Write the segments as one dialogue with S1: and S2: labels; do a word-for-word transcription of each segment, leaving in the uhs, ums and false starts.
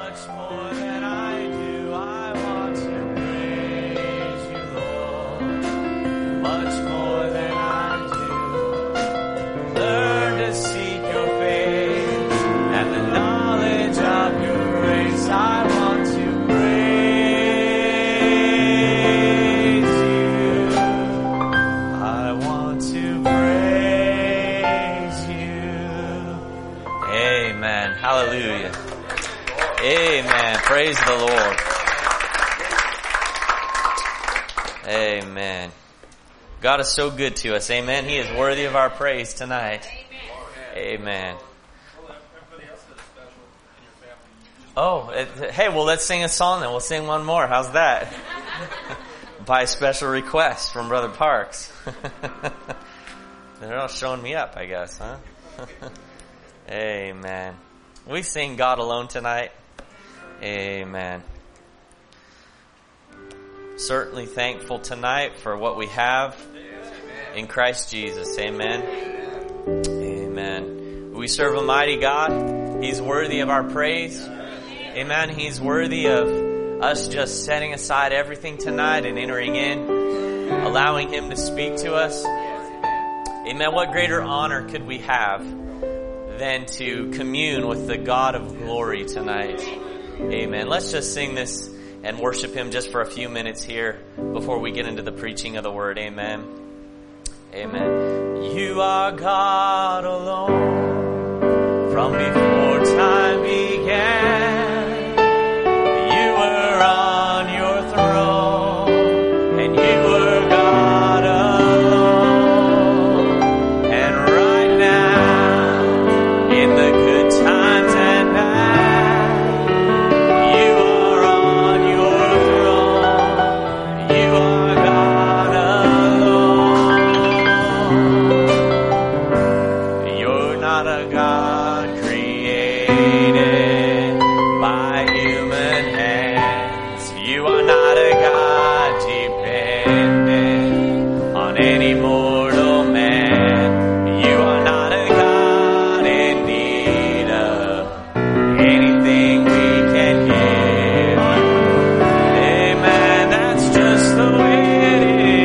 S1: Hallelujah. Amen. Praise the Lord. Amen. God is so good to us. Amen. He is worthy of our praise tonight. Amen. Oh, it, hey, well, let's sing a song then. We'll sing one more. How's that? By special request from Brother Parks. They're all showing me up, I guess, huh? Amen. We sing God Alone tonight. Amen. Certainly thankful tonight for what we have in Christ Jesus. Amen. Amen. We serve a mighty God. He's worthy of our praise. Amen. He's worthy of us just setting aside everything tonight and entering in, allowing Him to speak to us. Amen. What greater honor could we have than to commune with the God of glory tonight? Amen. Let's just sing this and worship Him just for a few minutes here before we get into the preaching of the Word. Amen. Amen. You are God alone from before time began. You were on your throne and you were God alone. And right now, in the good times and bad, you are on your throne. You are God alone. You're not a God created by human hands. You are not a God dependent on any mortal man. You are not a God in need of anything we can give. Amen. That's just the way it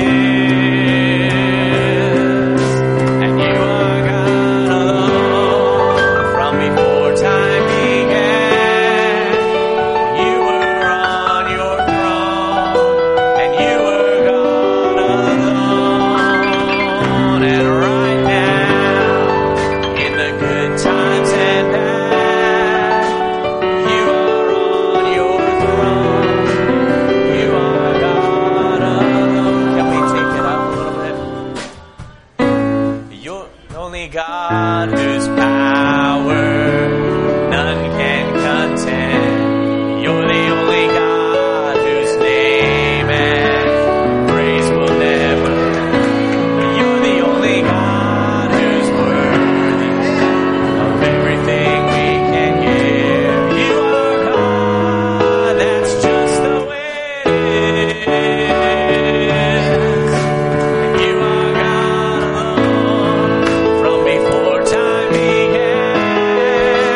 S1: is. And you are God alone from before time began. You were on your throne and you were God alone. And right now, in the good times and bad, you are on your throne. You are God alone. Can we take it up a little bit? You're the only God whose power none can contend. You're the only God whose name and praise will never end. You're the only God who's worthy of everything we can give. You are God, that's just the way it is. You are God alone from before time began.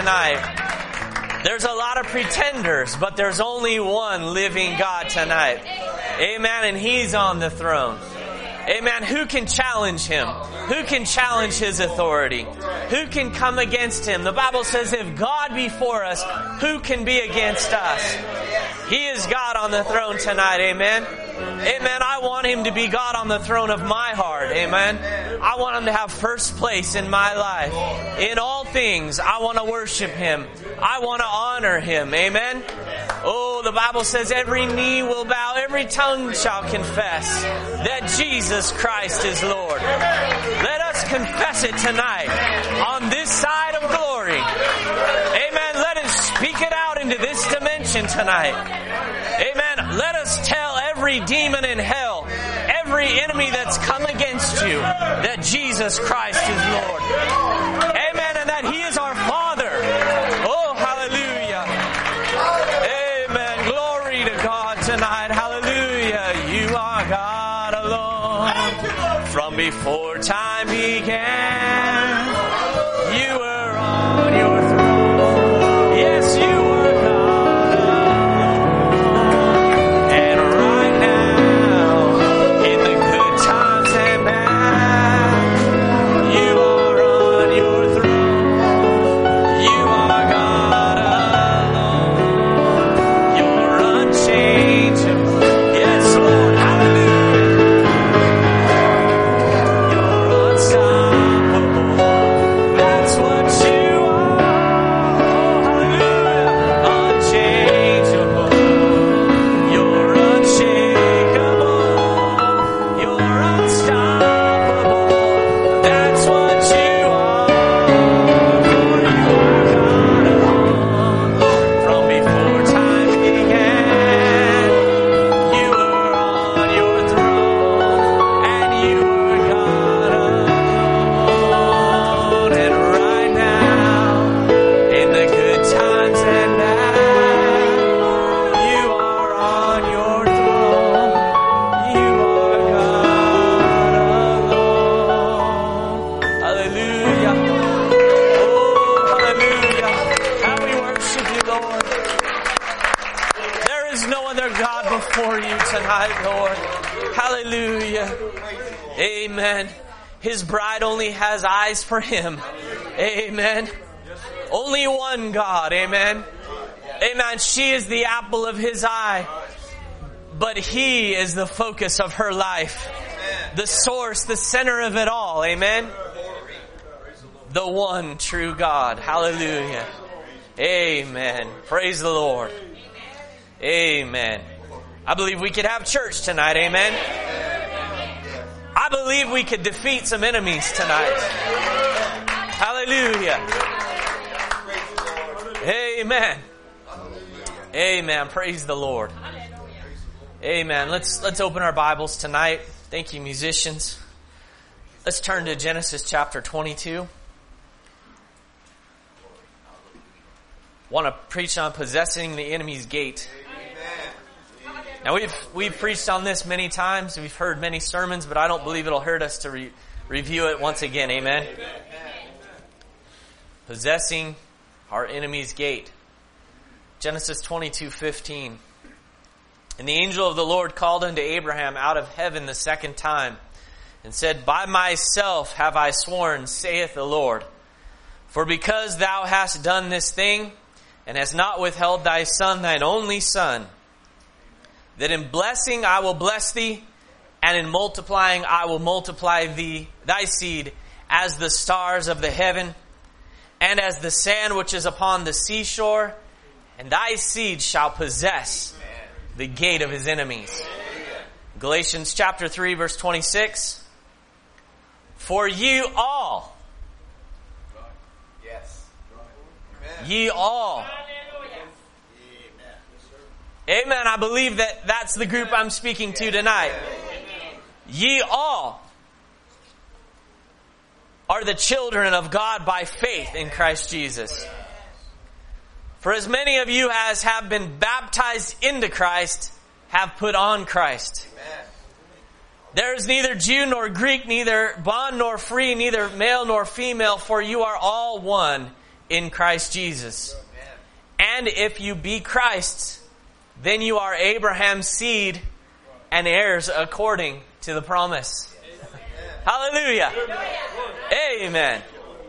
S1: tonight. There's a lot of pretenders, but there's only one living God tonight. Amen. And He's on the throne. Amen. Who can challenge Him? Who can challenge His authority? Who can come against Him? The Bible says, if God be for us, who can be against us? He is God on the throne tonight. Amen. Amen. I want Him to be God on the throne of my heart. Amen. I want Him to have first place in my life. In all things, I want to worship Him. I want to honor Him. Amen. Oh, the Bible says every knee will bow, every tongue shall confess that Jesus Christ is Lord. Let us confess it tonight on this side of glory. Amen. Let us speak it out into this dimension tonight. Amen. Let us tell every demon in hell, every enemy that's come against you, that Jesus Christ is Lord. Amen. And that He is our Father. Oh, hallelujah. Amen. Glory to God tonight. Hallelujah. You are God alone. From before time began, You were on Your throne. Yes, You are God alone. And right now, in the good times and bad, You are on Your throne. You are God alone. You're unchangeable. Yes, Lord. Hallelujah. You're unstoppable. That's what You are. Oh, hallelujah. Unchangeable. You're unshakable. You're unstoppable. That's what You are. For You are God alone. From before time began, You were on Your throne, and You were God alone. And right now, in the good times and bad, You are on Your throne. You are God alone. Hallelujah. Oh, hallelujah. How we worship You, Lord. There is no other God before You tonight, Lord. Hallelujah. Amen. His bride only has eyes for Him. Amen. Only one God. Amen. Amen. She is the apple of His eye, but He is the focus of her life. The source, the center of it all. Amen. The one true God. Hallelujah. Amen. Praise the Lord. Amen. I believe we could have church tonight. Amen. I believe we could defeat some enemies tonight. Hallelujah. Amen. Amen. Praise the Lord. Amen. Let's let's open our Bibles tonight. Thank you, musicians. Let's turn to Genesis chapter twenty-two. Want to preach on possessing the enemy's gate. Now we've we've preached on this many times. We've heard many sermons, but I don't believe it'll hurt us to re- review it once again. Amen. Possessing our enemy's gate. Genesis twenty-two fifteen. And the angel of the Lord called unto Abraham out of heaven the second time, and said, By myself have I sworn, saith the Lord, for because thou hast done this thing, and hast not withheld thy son, thine only son, that in blessing I will bless thee, and in multiplying I will multiply thee, thy seed, as the stars of the heaven, and as the sand which is upon the seashore, and thy seed shall possess the gate of his enemies. Galatians chapter three, verse twenty-six. For ye all, ye all, amen. I believe that that's the group I'm speaking to tonight. Ye all are the children of God by faith in Christ Jesus. For as many of you as have been baptized into Christ have put on Christ. Amen. There is neither Jew nor Greek, neither bond nor free, neither male nor female, for you are all one in Christ Jesus. And if you be Christ's, then you are Abraham's seed and heirs according to the promise. Hallelujah. Amen.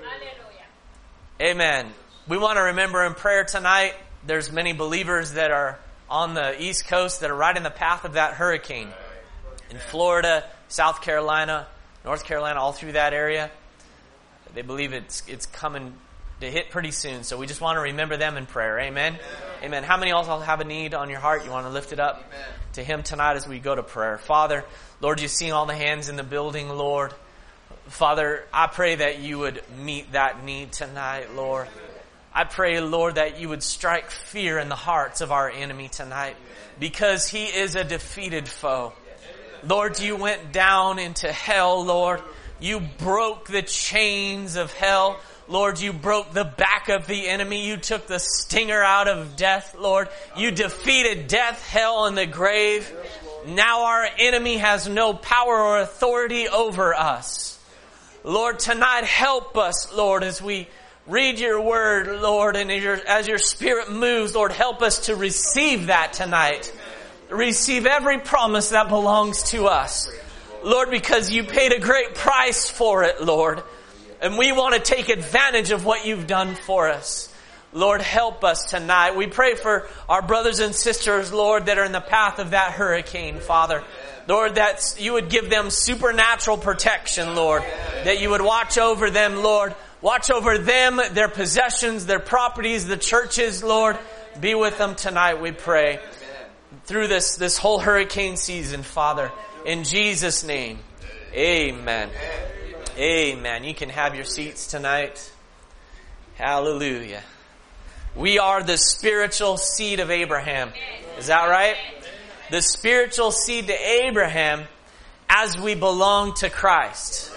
S1: Amen. We want to remember in prayer tonight, there's many believers that are on the East Coast that are right in the path of that hurricane. In Florida, South Carolina, North Carolina, all through that area. They believe it's it's coming to hit pretty soon. So we just want to remember them in prayer. Amen? Amen. Amen. How many also have a need on your heart? You want to lift it up Amen. To Him tonight as we go to prayer. Father, Lord, you've seen all the hands in the building, Lord. Father, I pray that you would meet that need tonight, Lord. I pray, Lord, that you would strike fear in the hearts of our enemy tonight because he is a defeated foe. Lord, you went down into hell, Lord. You broke the chains of hell. Lord, you broke the back of the enemy. You took the stinger out of death, Lord. You defeated death, hell, and the grave. Now our enemy has no power or authority over us. Lord, tonight help us, Lord, as we read your word, Lord, and as your, as your Spirit moves, Lord, help us to receive that tonight. Receive every promise that belongs to us. Lord, because you paid a great price for it, Lord. And we want to take advantage of what you've done for us. Lord, help us tonight. We pray for our brothers and sisters, Lord, that are in the path of that hurricane, Father. Lord, that you would give them supernatural protection, Lord. That you would watch over them, Lord. Watch over them, their possessions, their properties, the churches, Lord. Be with them tonight, we pray. Through this, this whole hurricane season, Father. In Jesus' name, amen. Amen. You can have your seats tonight. Hallelujah. We are the spiritual seed of Abraham. Is that right? The spiritual seed to Abraham as we belong to Christ.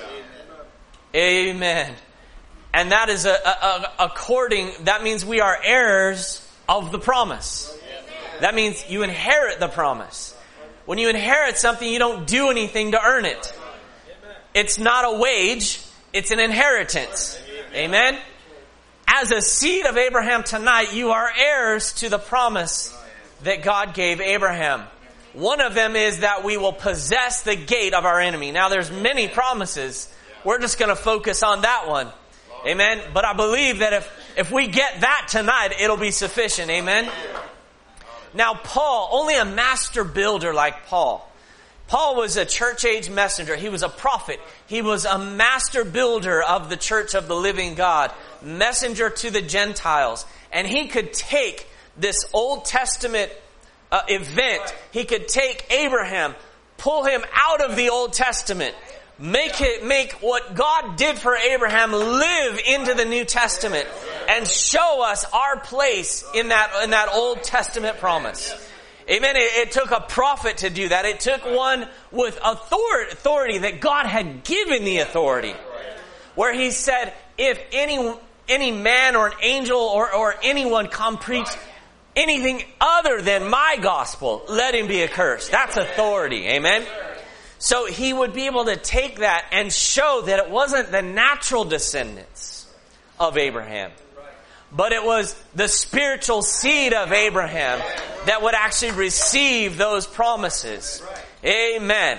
S1: Amen. And that is a, a, a, according, that means we are heirs of the promise. That means you inherit the promise. When you inherit something, you don't do anything to earn it. It's not a wage, it's an inheritance. Amen? As a seed of Abraham tonight, you are heirs to the promise that God gave Abraham. One of them is that we will possess the gate of our enemy. Now there's many promises. We're just going to focus on that one. Amen? But I believe that if, if we get that tonight, it'll be sufficient. Amen? Now Paul, only a master builder like Paul. Paul was a church age messenger. He was a prophet. He was a master builder of the church of the living God. Messenger to the Gentiles. And he could take this Old Testament uh, event. He could take Abraham, pull him out of the Old Testament. Make it, make what God did for Abraham live into the New Testament and show us our place in that, in that Old Testament promise. Amen. It, it took a prophet to do that. It took one with authority, authority that God had given the authority. Where he said, if any, any man or an angel or, or anyone come preach anything other than my gospel, let him be accursed. That's authority. Amen. So he would be able to take that and show that it wasn't the natural descendants of Abraham, but it was the spiritual seed of Abraham that would actually receive those promises. Amen.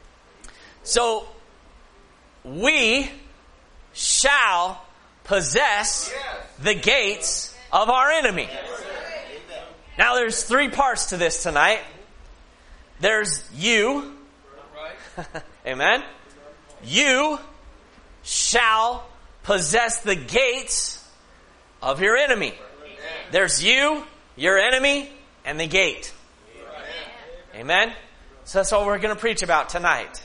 S1: So we shall possess the gates of our enemy. Now there's three parts to this tonight. There's you. Amen. You shall possess the gates of your enemy. There's you, your enemy, and the gate. Amen. So that's what we're going to preach about tonight.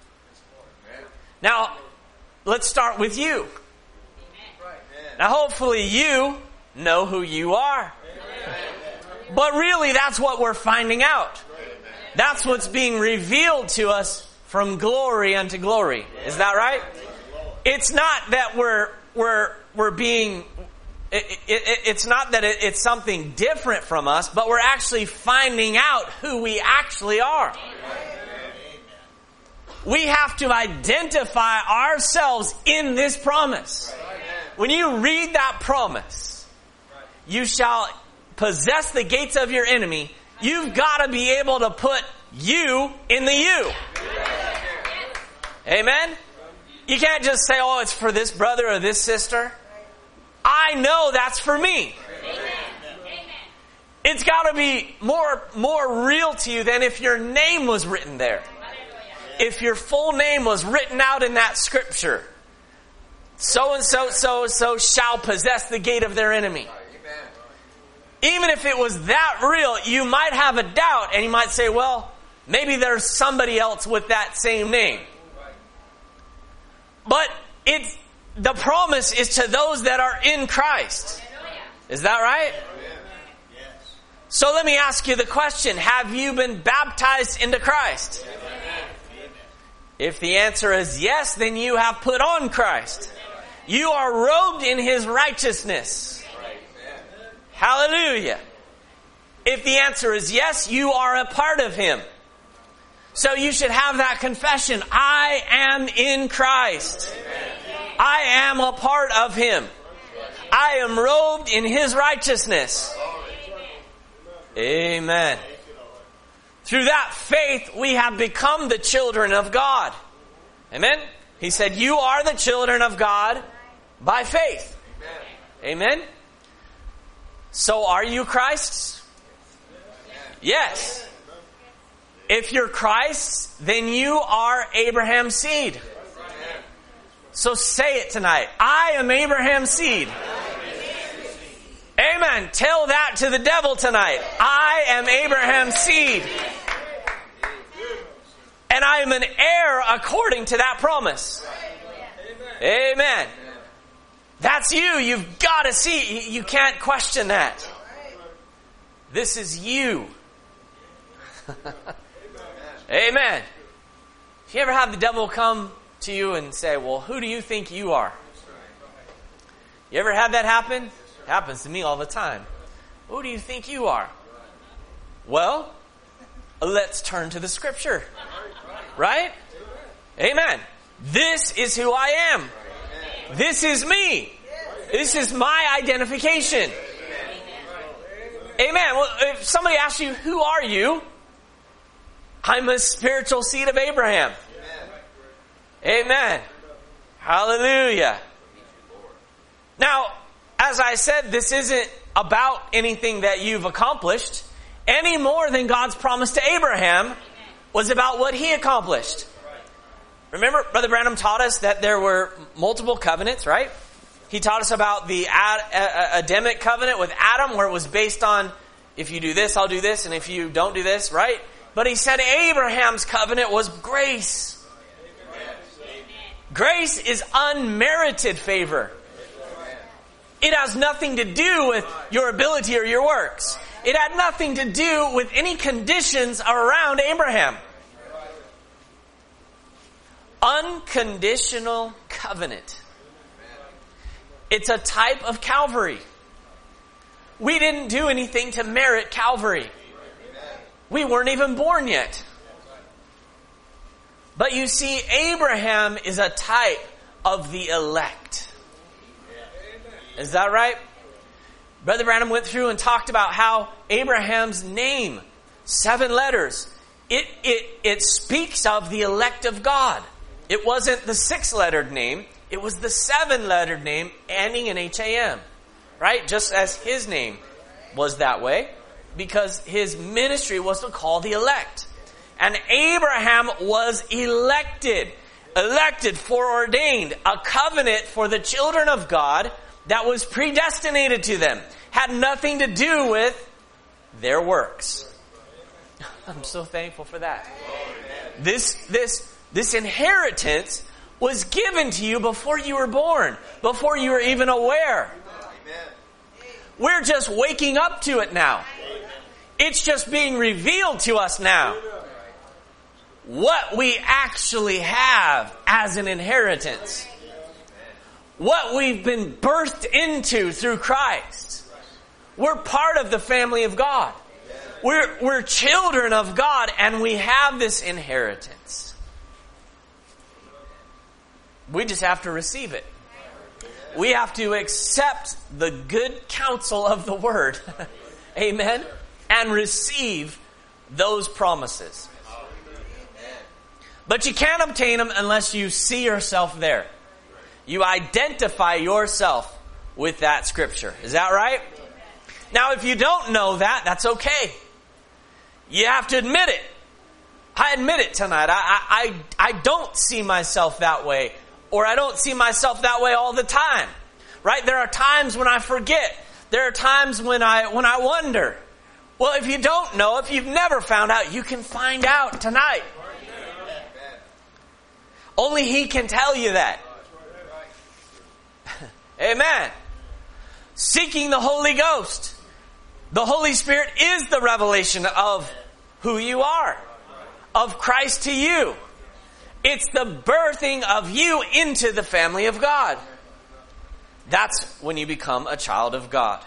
S1: Now, let's start with you. Now, hopefully you know who you are. But really, that's what we're finding out. That's what's being revealed to us from glory unto glory. Is that right? It's not that we're we're we're being. It, it, it's not that it, it's something different from us, but we're actually finding out who we actually are. We have to identify ourselves in this promise. when you read that promise, you shall possess the gates of your enemy, you've got to be able to put you in the you. Amen? You can't just say, oh, it's for this brother or this sister. I know that's for me. It's got to be more, more real to you than if your name was written there. If your full name was written out in that scripture. So and so, so and so shall possess the gate of their enemy. Even if it was that real, you might have a doubt and you might say, well, maybe there's somebody else with that same name. But it's, the promise is to those that are in Christ. Is that right? So let me ask you the question, have you been baptized into Christ? If the answer is yes, then you have put on Christ. You are robed in His righteousness. Hallelujah. If the answer is yes, you are a part of Him. So you should have that confession. I am in Christ. I am a part of Him. I am robed in His righteousness. Amen. Through that faith, we have become the children of God. Amen? He said, you are the children of God by faith. Amen? So are you Christ's? Yes. If you're Christ's, then you are Abraham's seed. So say it tonight. I am Abraham's seed. Amen. Tell that to the devil tonight. I am Abraham's seed. And I am an heir according to that promise. Amen. That's you. You've got to see. You can't question that. This is you. Amen. If you ever have the devil come to you and say, well, who do you think you are? You ever had that happen? It happens to me all the time. Who do you think you are? Well, let's turn to the scripture. Right? Amen. This is who I am. This is me. This is my identification. Amen. Well, if somebody asks you, who are you? I'm a spiritual seed of Abraham. Amen. Hallelujah. Now, as I said, this isn't about anything that you've accomplished any more than God's promise to Abraham was about what he accomplished. Remember, Brother Branham taught us that there were multiple covenants, right? He taught us about the Ad- Adamic covenant with Adam, where it was based on, if you do this, I'll do this, and if you don't do this, right? But he said Abraham's covenant was grace. Grace is unmerited favor. It has nothing to do with your ability or your works. It had nothing to do with any conditions around Abraham. Unconditional covenant. It's a type of Calvary. We didn't do anything to merit Calvary. We weren't even born yet. But you see, Abraham is a type of the elect. Is that right? Brother Branham went through and talked about how Abraham's name, seven letters, it, it, it speaks of the elect of God. It wasn't the six-lettered name. It was the seven-lettered name ending in H A M. Right? Just as his name was that way. Because his ministry was to call the elect. And Abraham was elected. Elected, foreordained. A covenant for the children of God that was predestinated to them. Had nothing to do with their works. I'm so thankful for that. This, this, this inheritance was given to you before you were born. Before you were even aware. We're just waking up to it now. It's just being revealed to us now. What we actually have as an inheritance. What we've been birthed into through Christ. We're part of the family of God. We're, we're children of God, and we have this inheritance. We just have to receive it. We have to accept the good counsel of the Word. Amen. And receive those promises. But you can't obtain them unless you see yourself there. You identify yourself with that scripture. Is that right? Now, if you don't know that, that's okay. You have to admit it. I admit it tonight. I, I, I don't see myself that way. Or I don't see myself that way all the time. Right? There are times when I forget. There are times when I, when I wonder. Well, if you don't know, if you've never found out, you can find out tonight. Only He can tell you that. Amen. Seeking the Holy Ghost. The Holy Spirit is the revelation of who you are. Of Christ to you. It's the birthing of you into the family of God. That's when you become a child of God.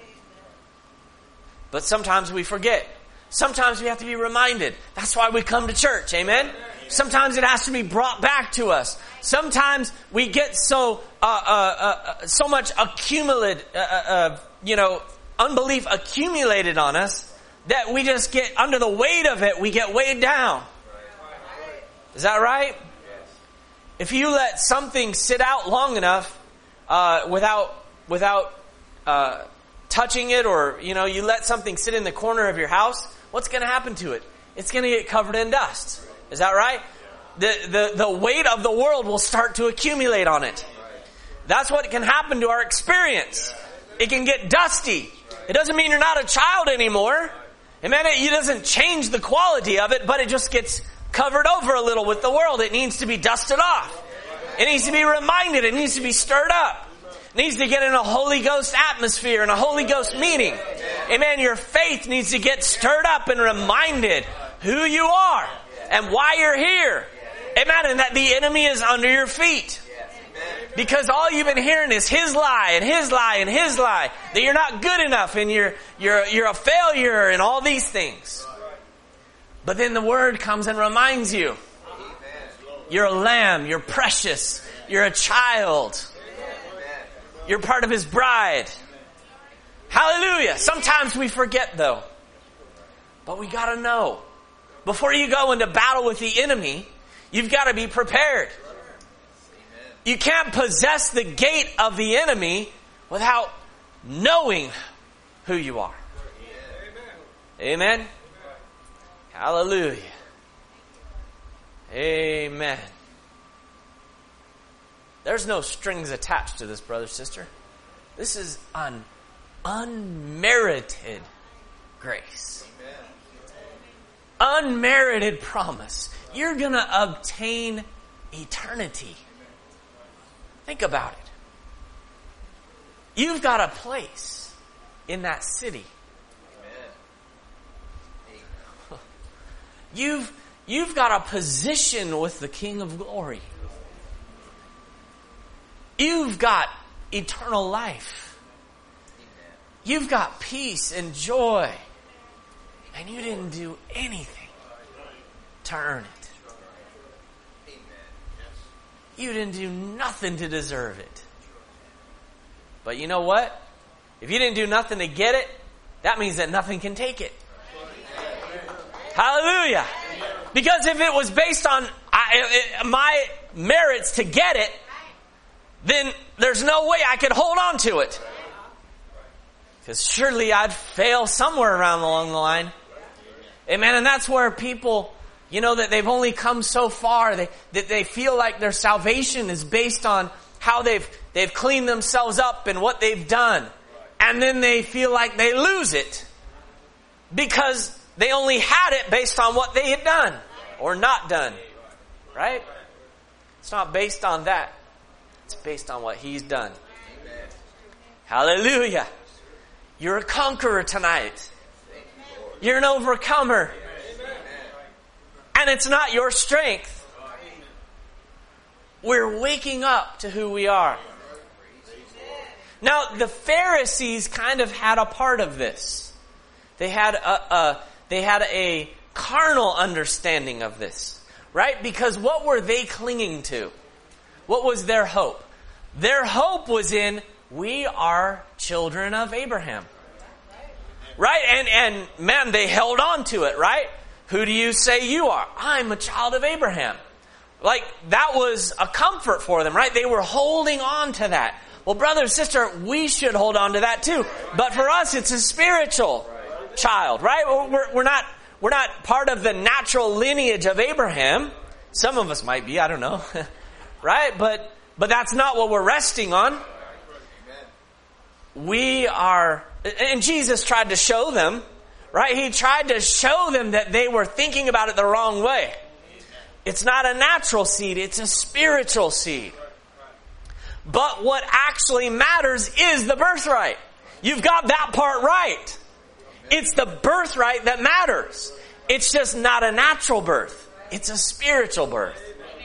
S1: But sometimes we forget. Sometimes we have to be reminded. That's why we come to church. Amen? Sometimes it has to be brought back to us. Sometimes we get so uh, uh, uh, so much accumulated, uh, uh, you know, unbelief accumulated on us that we just get under the weight of it. We get weighed down. Is that right? If you let something sit out long enough uh, without without uh, touching it, or you know, you let something sit in the corner of your house, what's going to happen to it? It's going to get covered in dust. Is that right? The, the, the weight of the world will start to accumulate on it. That's what can happen to our experience. It can get dusty. It doesn't mean you're not a child anymore. Amen. It doesn't change the quality of it, but it just gets covered over a little with the world. It needs to be dusted off. It needs to be reminded. It needs to be stirred up. It needs to get in a Holy Ghost atmosphere and a Holy Ghost meeting. Amen. Your faith needs to get stirred up and reminded who you are and why you're here. Amen. And that the enemy is under your feet. Because all you've been hearing is his lie and his lie and his lie. That you're not good enough and you're, you're, you're a failure and all these things. But then the Word comes and reminds you. You're a lamb. You're precious. You're a child. You're part of His bride. Hallelujah. Sometimes we forget though. But we gotta know. Before you go into battle with the enemy, you've got to be prepared. You can't possess the gate of the enemy without knowing who you are. Amen. Amen. Hallelujah. Amen. There's no strings attached to this, brother, sister. This is an unmerited grace. Unmerited promise. You're going to obtain eternity. Think about it. You've got a place in that city. You've, you've got a position with the King of Glory. You've got eternal life. You've got peace and joy. And you didn't do anything to earn it. You didn't do nothing to deserve it. But you know what? If you didn't do nothing to get it, that means that nothing can take it. Hallelujah. Because if it was based on I, it, my merits to get it, then there's no way I could hold on to it. Because surely I'd fail somewhere around along the line. Amen. And that's where people, you know, that they've only come so far. They, that they feel like their salvation is based on how they've, they've cleaned themselves up and what they've done. And then they feel like they lose it because they only had it based on what they had done or not done. Right? It's not based on that. It's based on what He's done. Amen. Hallelujah. You're a conqueror tonight. You're an overcomer. And it's not your strength. We're waking up to who we are. Now, the Pharisees kind of had a part of this. They had a, a they had a carnal understanding of this, right? Because what were they clinging to? What was their hope? Their hope was in, we are children of Abraham. Right? And, and man, they held on to it, right? Who do you say you are? I'm a child of Abraham. Like, that was a comfort for them, right? They were holding on to that. Well, brother and sister, we should hold on to that too. But for us, it's a spiritual child, right? We're, we're not, we're not part of the natural lineage of Abraham. Some of us might be, I don't know. Right? But, but that's not what we're resting on. We are, and Jesus tried to show them, right? He tried to show them that they were thinking about it the wrong way. It's not a natural seed, it's a spiritual seed. But what actually matters is the birthright. You've got that part right. It's the birthright that matters. It's just not a natural birth. It's a spiritual birth.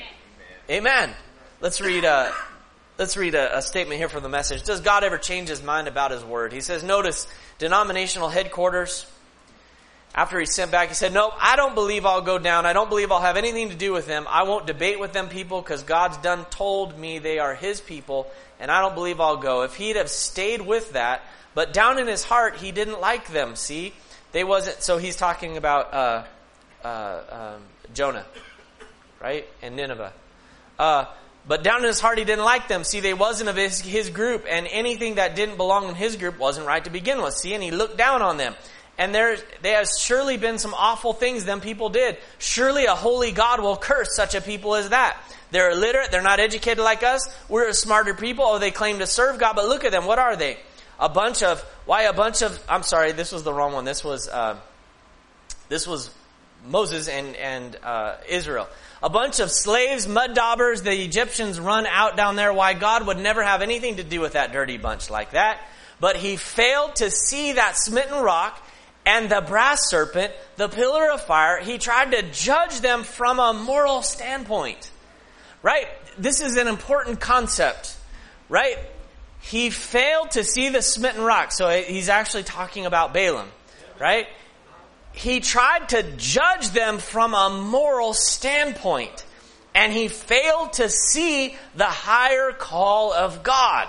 S1: Amen. Let's read a, let's read a, a statement here from the Message. Does God ever change his mind about his word? He says, notice, denominational headquarters. After he sent back, he said, no, I don't believe I'll go down. I don't believe I'll have anything to do with them. I won't debate with them people because God's done told me they are his people, and I don't believe I'll go. If he'd have stayed with that, but down in his heart, he didn't like them, see? They wasn't, so he's talking about uh, uh, um, Jonah, right? And Nineveh. Uh, but down in his heart, he didn't like them. See, they wasn't of his, his group, and anything that didn't belong in his group wasn't right to begin with, see? And he looked down on them. And there, there has surely been some awful things them people did. Surely a holy God will curse such a people as that. They're illiterate. They're not educated like us. We're a smarter people. Oh, they claim to serve God. But look at them. What are they? A bunch of, why a bunch of, I'm sorry, this was the wrong one. This was, uh, this was Moses and, and, uh, Israel. A bunch of slaves, mud daubers. The Egyptians run out down there. Why God would never have anything to do with that dirty bunch like that. But he failed to see that smitten rock and the brass serpent, the pillar of fire. He tried to judge them from a moral standpoint. Right? This is an important concept. Right? He failed to see the smitten rock. So he's actually talking about Balaam. Right? He tried to judge them from a moral standpoint. And he failed to see the higher call of God.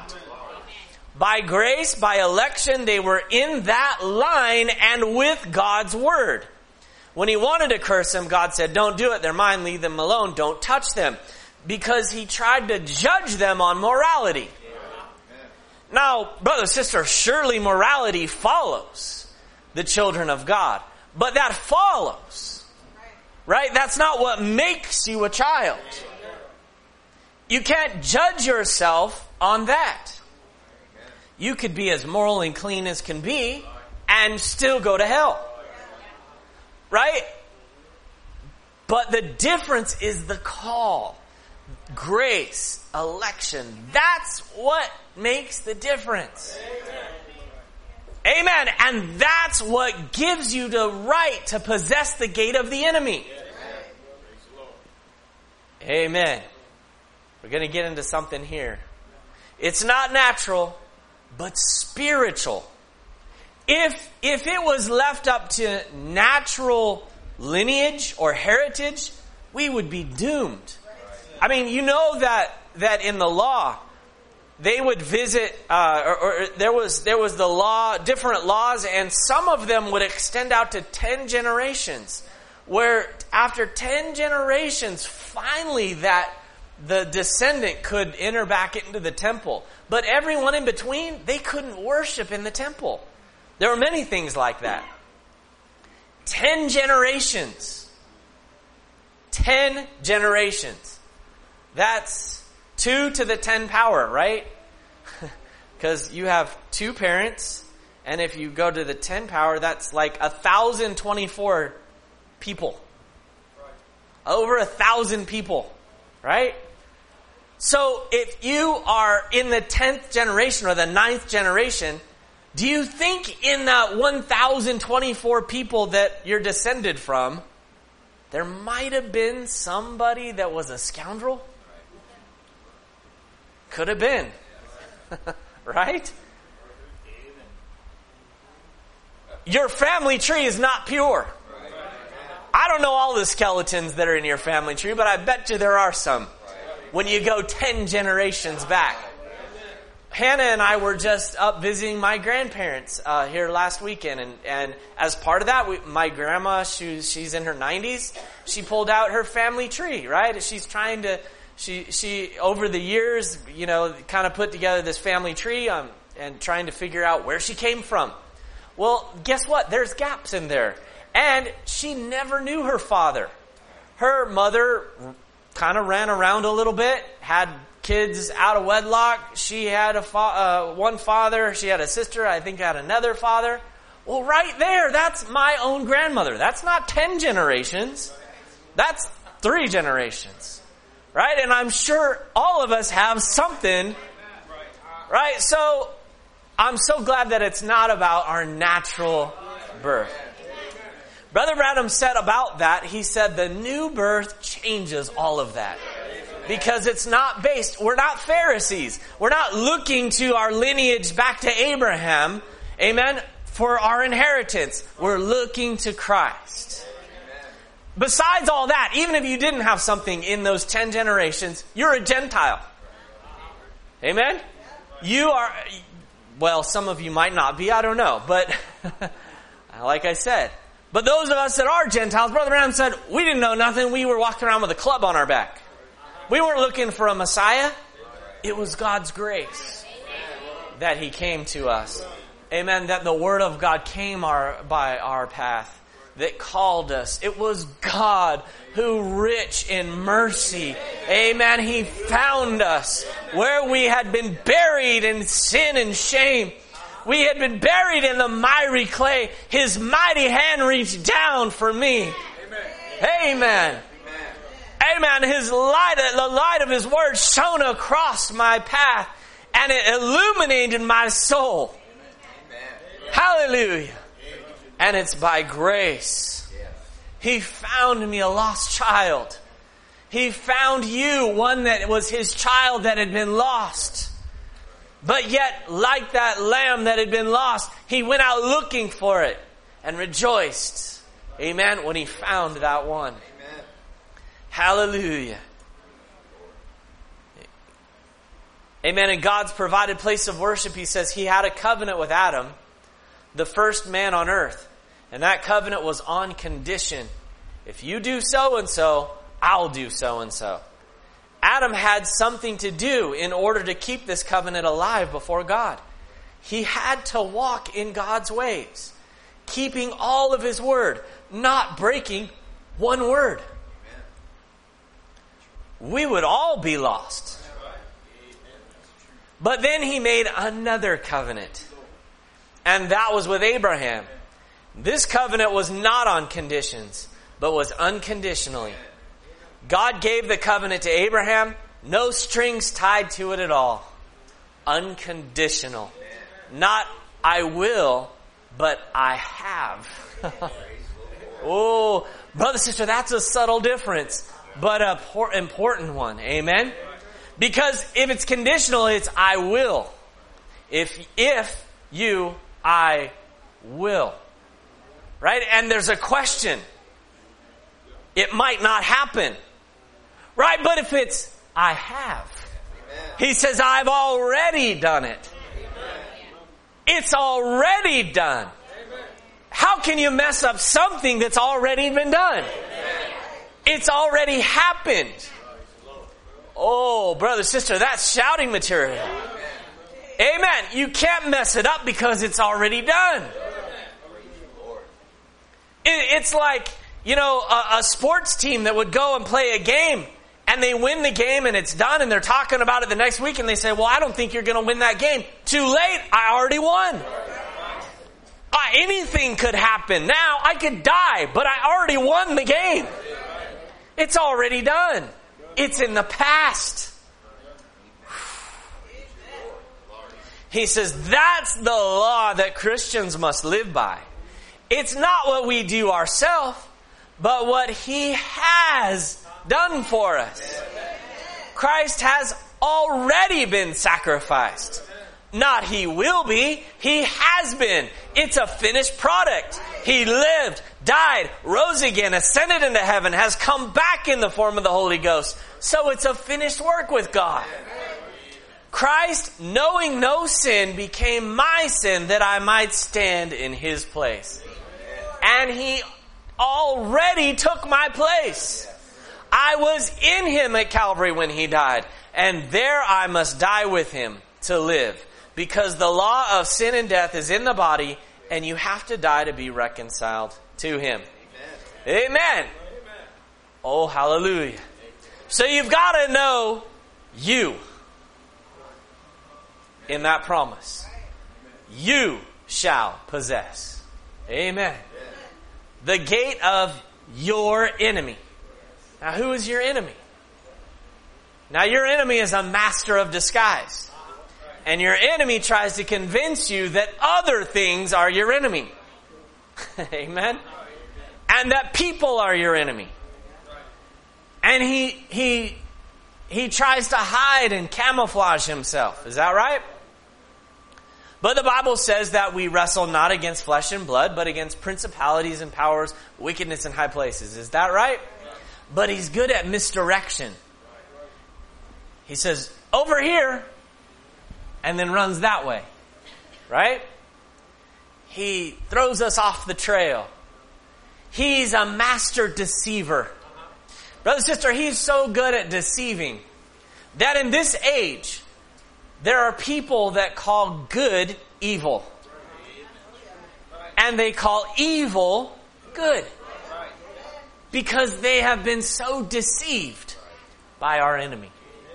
S1: By grace, by election, they were in that line and with God's word. When he wanted to curse them, God said, don't do it. They're mine. Leave them alone. Don't touch them. Because he tried to judge them on morality. Now, brother, sister, surely morality follows the children of God. But that follows. Right? That's not what makes you a child. You can't judge yourself on that. You could be as moral and clean as can be and still go to hell. Right? But the difference is the call. Grace, election. That's what makes the difference. Amen. And that's what gives you the right to possess the gate of the enemy. Amen. We're going to get into something here. It's not natural, but spiritual. If, if it was left up to natural lineage or heritage, we would be doomed. I mean, you know that, that in the law, they would visit, uh, or, or there was, there was the law, different laws, and some of them would extend out to ten generations, where after ten generations, finally that the descendant could enter back into the temple. But everyone in between, they couldn't worship in the temple. There were many things like that. Ten generations. Ten generations. That's two to the ten power, right? Because you have two parents, and if you go to the ten power, that's like one thousand twenty-four people. Over a thousand people, right? So if you are in the tenth generation or the ninth generation, do you think in that one thousand twenty-four people that you're descended from, there might have been somebody that was a scoundrel? Could have been. Right? Your family tree is not pure. I don't know all the skeletons that are in your family tree, but I bet you there are some. When you go ten generations back. Hannah and I were just up visiting my grandparents uh, here last weekend, and, and as part of that, we, my grandma, she, she's in her nineties. She pulled out her family tree, right? She's trying to, she she over the years, you know, kind of put together this family tree um, and trying to figure out where she came from. Well, guess what? There's gaps in there, and she never knew her father. Her mother kind of ran around a little bit, had kids out of wedlock. She had a fa- uh, one father. She had a sister. I think had another father. Well, right there, that's my own grandmother. That's not ten generations. That's three generations. Right? And I'm sure all of us have something. Right? So, I'm so glad that it's not about our natural birth. Brother Branham said about that, he said the new birth changes all of that. Because it's not based, we're not Pharisees. We're not looking to our lineage back to Abraham, amen, for our inheritance. We're looking to Christ. Besides all that, even if you didn't have something in those ten generations, you're a Gentile. Amen? You are, well, some of you might not be, I don't know. But, like I said, but those of us that are Gentiles, Brother Branham said, we didn't know nothing. We were walking around with a club on our back. We weren't looking for a Messiah. It was God's grace that He came to us. Amen. That the Word of God came our, by our path, that called us. It was God who, rich in mercy, amen, He found us where we had been buried in sin and shame. We had been buried in the miry clay. His mighty hand reached down for me. Amen. Amen. Amen. His light, the light of His Word shone across my path, and it illuminated my soul. Amen. Hallelujah. And it's by grace. He found me a lost child. He found you, one that was His child that had been lost. But yet, like that lamb that had been lost, He went out looking for it and rejoiced. Amen. When He found that one. Hallelujah. Amen. In God's provided place of worship, He says He had a covenant with Adam, the first man on earth. And that covenant was on condition. If you do so and so, I'll do so and so. Adam had something to do in order to keep this covenant alive before God. He had to walk in God's ways, keeping all of His word, not breaking one word. We would all be lost. But then He made another covenant. And that was with Abraham. This covenant was not on conditions, but was unconditionally. God gave the covenant to Abraham, no strings tied to it at all. Unconditional. Not I will, but I have. Oh, brother, sister, that's a subtle difference. But a important one. Amen? Because if it's conditional, it's I will. If, if you, I will. Right? And there's a question. It might not happen. Right? But if it's I have. He says, I've already done it. It's already done. How can you mess up something that's already been done? It's already happened. Oh, brother, sister, that's shouting material. Amen. You can't mess it up because it's already done. It, it's like, you know, a, a sports team that would go and play a game and they win the game and it's done and they're talking about it the next week and they say, well, I don't think you're going to win that game. Too late. I already won. Uh, anything could happen. Now I could die, but I already won the game. It's already done. It's in the past. He says that's the law that Christians must live by. It's not what we do ourselves, but what He has done for us. Christ has already been sacrificed. Not He will be, He has been. It's a finished product. He lived, died, rose again, ascended into heaven, has come back in the form of the Holy Ghost. So it's a finished work with God. Christ, knowing no sin, became my sin that I might stand in his place. And he already took my place. I was in him at Calvary when he died, and there I must die with him to live, because the law of sin and death is in the body, and you have to die to be reconciled to him. Amen. Amen. Oh, hallelujah. So you've got to know you in that promise. You shall possess. Amen. The gate of your enemy. Now, who is your enemy? Now, your enemy is a master of disguise. And your enemy tries to convince you that other things are your enemy. Amen? And that people are your enemy. And he, he, he tries to hide and camouflage himself. Is that right? But the Bible says that we wrestle not against flesh and blood, but against principalities and powers, wickedness in high places. Is that right? But he's good at misdirection. He says, over here, and then runs that way. Right? He throws us off the trail. He's a master deceiver. Brother, sister, he's so good at deceiving that in this age, there are people that call good evil. And they call evil good. Because they have been so deceived by our enemy.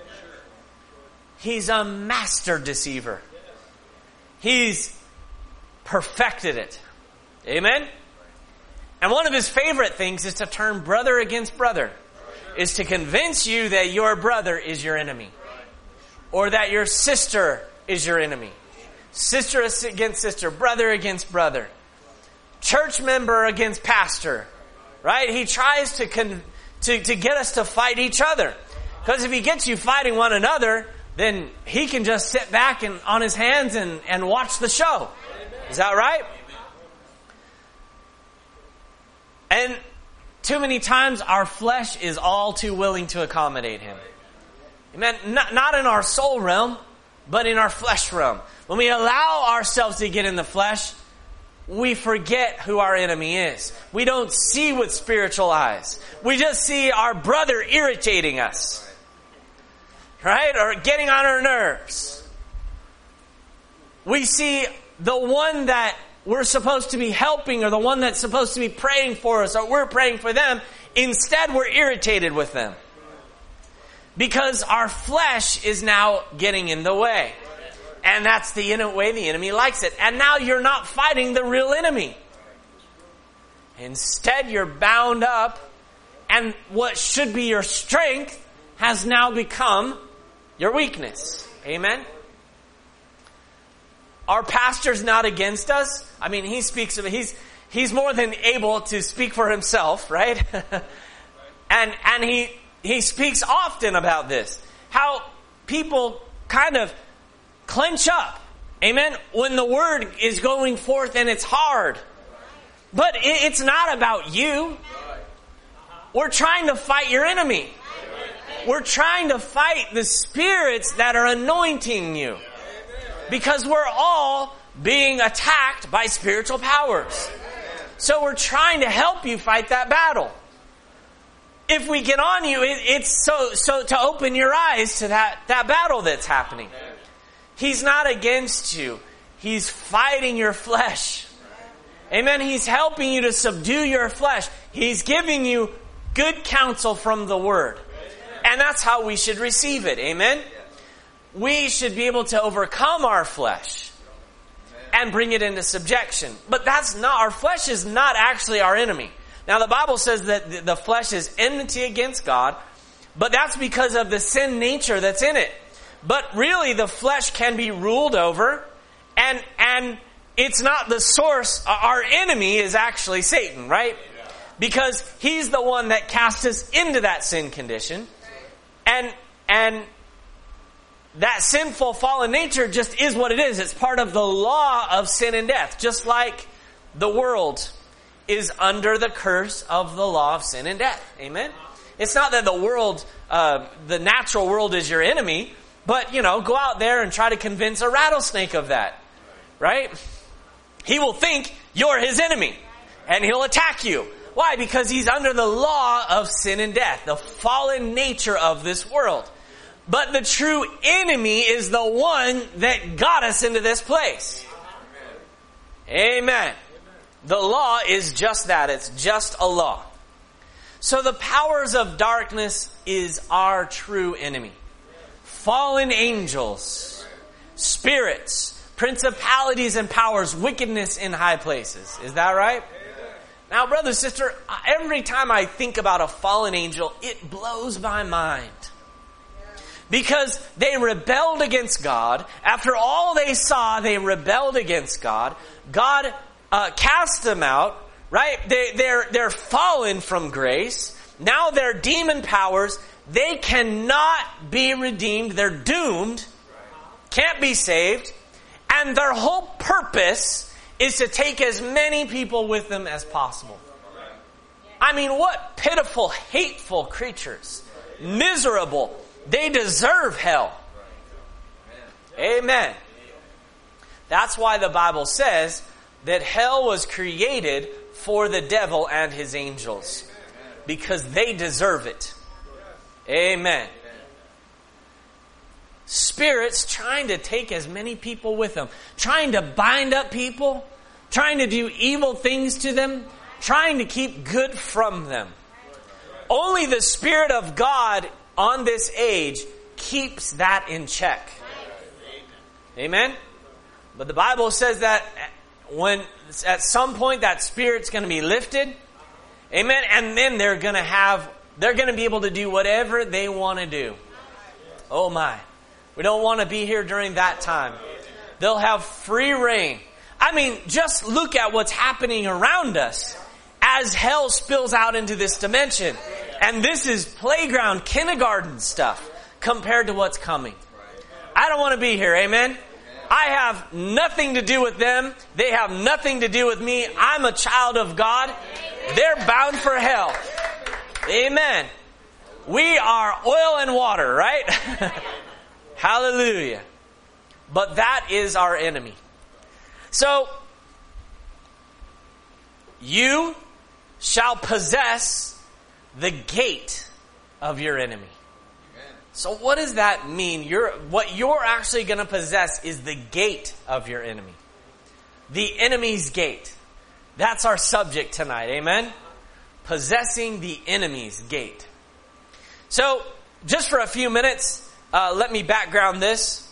S1: He's a master deceiver. He's perfected it. Amen? And one of his favorite things is to turn brother against brother. Is to convince you that your brother is your enemy. Or that your sister is your enemy. Sister against sister. Brother against brother. Church member against pastor. Right? He tries to, con- to, to get us to fight each other. Because if he gets you fighting one another, then he can just sit back and on his hands and, and watch the show. Is that right? And too many times our flesh is all too willing to accommodate him. Amen. Not, not in our soul realm, but in our flesh realm. When we allow ourselves to get in the flesh, we forget who our enemy is. We don't see with spiritual eyes. We just see our brother irritating us. Right? Or getting on our nerves. We see the one that we're supposed to be helping, or the one that's supposed to be praying for us, or we're praying for them. Instead, we're irritated with them. Because our flesh is now getting in the way. And that's the way the enemy likes it. And now you're not fighting the real enemy. Instead, you're bound up, and what should be your strength has now become your weakness. Amen? Our pastor's not against us. I mean, he speaks of it. He's, he's more than able to speak for himself, right? and, and he, he speaks often about this. How people kind of clench up. Amen? When the word is going forth and it's hard. But it, it's not about you. We're trying to fight your enemy. We're trying to fight the spirits that are anointing you. Because we're all being attacked by spiritual powers. So we're trying to help you fight that battle. If we get on you, it, it's so so to open your eyes to that, that battle that's happening. He's not against you. He's fighting your flesh. Amen. He's helping you to subdue your flesh. He's giving you good counsel from the Word. And that's how we should receive it. Amen. We should be able to overcome our flesh and bring it into subjection. But that's not, our flesh is not actually our enemy. Now the Bible says that the flesh is enmity against God, but that's because of the sin nature that's in it. But really the flesh can be ruled over, and and it's not the source. Our enemy is actually Satan, right? Because he's the one that cast us into that sin condition. And and that sinful fallen nature just is what it is. It's part of the law of sin and death. Just like the world is under the curse of the law of sin and death. Amen? It's not that the world, uh, the natural world is your enemy. But, you know, go out there and try to convince a rattlesnake of that, right? He will think you're his enemy, and he'll attack you. Why? Because he's under the law of sin and death, the fallen nature of this world. But the true enemy is the one that got us into this place. Amen. The law is just that. It's just a law. So the powers of darkness is our true enemy. Fallen angels, spirits, principalities and powers, wickedness in high places. Is that right? Now, brother, sister, every time I think about a fallen angel, it blows my mind. Because they rebelled against God. After all they saw, they rebelled against God. God uh, cast them out, right? They, they're, they're fallen from grace. Now they're demon powers. They cannot be redeemed. They're doomed. Can't be saved. And their whole purpose is to take as many people with them as possible. I mean, what pitiful, hateful creatures. Miserable. They deserve hell. Amen. That's why the Bible says that hell was created for the devil and his angels. Because they deserve it. Amen. Spirits trying to take as many people with them. Trying to bind up people. Trying to do evil things to them. Trying to keep good from them. Only the Spirit of God on this age keeps that in check. Amen? But the Bible says that when at some point that Spirit's going to be lifted. Amen? And then they're going to have, they're going to be able to do whatever they want to do. Oh my. We don't want to be here during that time. They'll have free reign. I mean, just look at what's happening around us as hell spills out into this dimension. And this is playground, kindergarten stuff compared to what's coming. I don't want to be here, amen? I have nothing to do with them. They have nothing to do with me. I'm a child of God. They're bound for hell. Amen. We are oil and water, right? Hallelujah. But that is our enemy. So, you shall possess the gate of your enemy. Amen. So what does that mean? You're, what you're actually going to possess is the gate of your enemy. The enemy's gate. That's our subject tonight. Amen? Possessing the enemy's gate. So, just for a few minutes, uh, let me background this.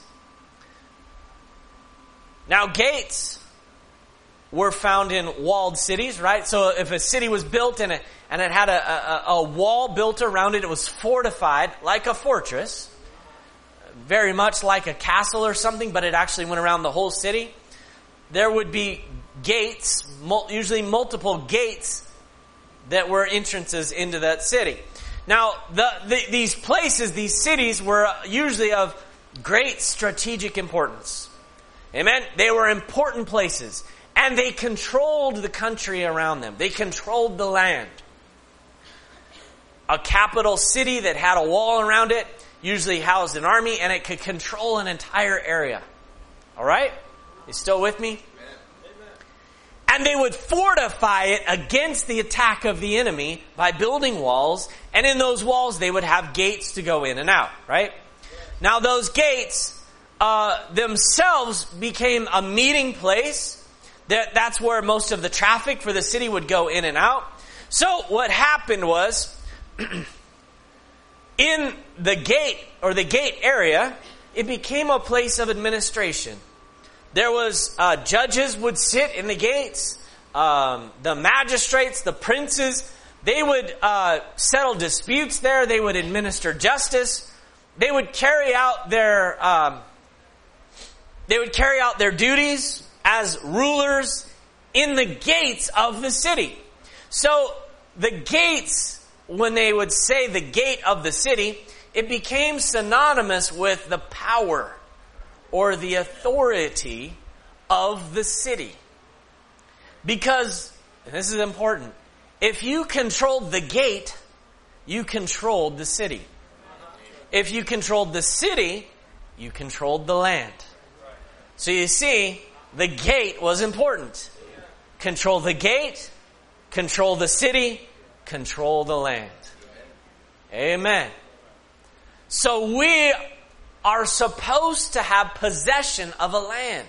S1: Now, gates were found in walled cities, right? So if a city was built and it, and it had a, a, a wall built around it, it was fortified like a fortress, very much like a castle or something, but it actually went around the whole city. There would be gates, usually multiple gates that were entrances into that city. Now, the, the, these places, these cities were usually of great strategic importance. Amen? They were important places. And they controlled the country around them. They controlled the land. A capital city that had a wall around it usually housed an army, and it could control an entire area. All right? You still with me? And they would fortify it against the attack of the enemy by building walls. And in those walls, they would have gates to go in and out. Right? Now, those gates uh, themselves became a meeting place. That, that's where most of the traffic for the city would go in and out. So what happened was, in the gate, or the gate area, it became a place of administration. There was, uh, judges would sit in the gates, um, the magistrates, the princes, they would uh, settle disputes there, they would administer justice, they would carry out their, um, they would carry out their duties as rulers in the gates of the city. So the gates, when they would say the gate of the city, it became synonymous with the power or the authority of the city. Because, and this is important, if you controlled the gate, you controlled the city. If you controlled the city, you controlled the land. So you see, the gate was important. Control the gate, control the city, control the land. Amen. So we are supposed to have possession of a land.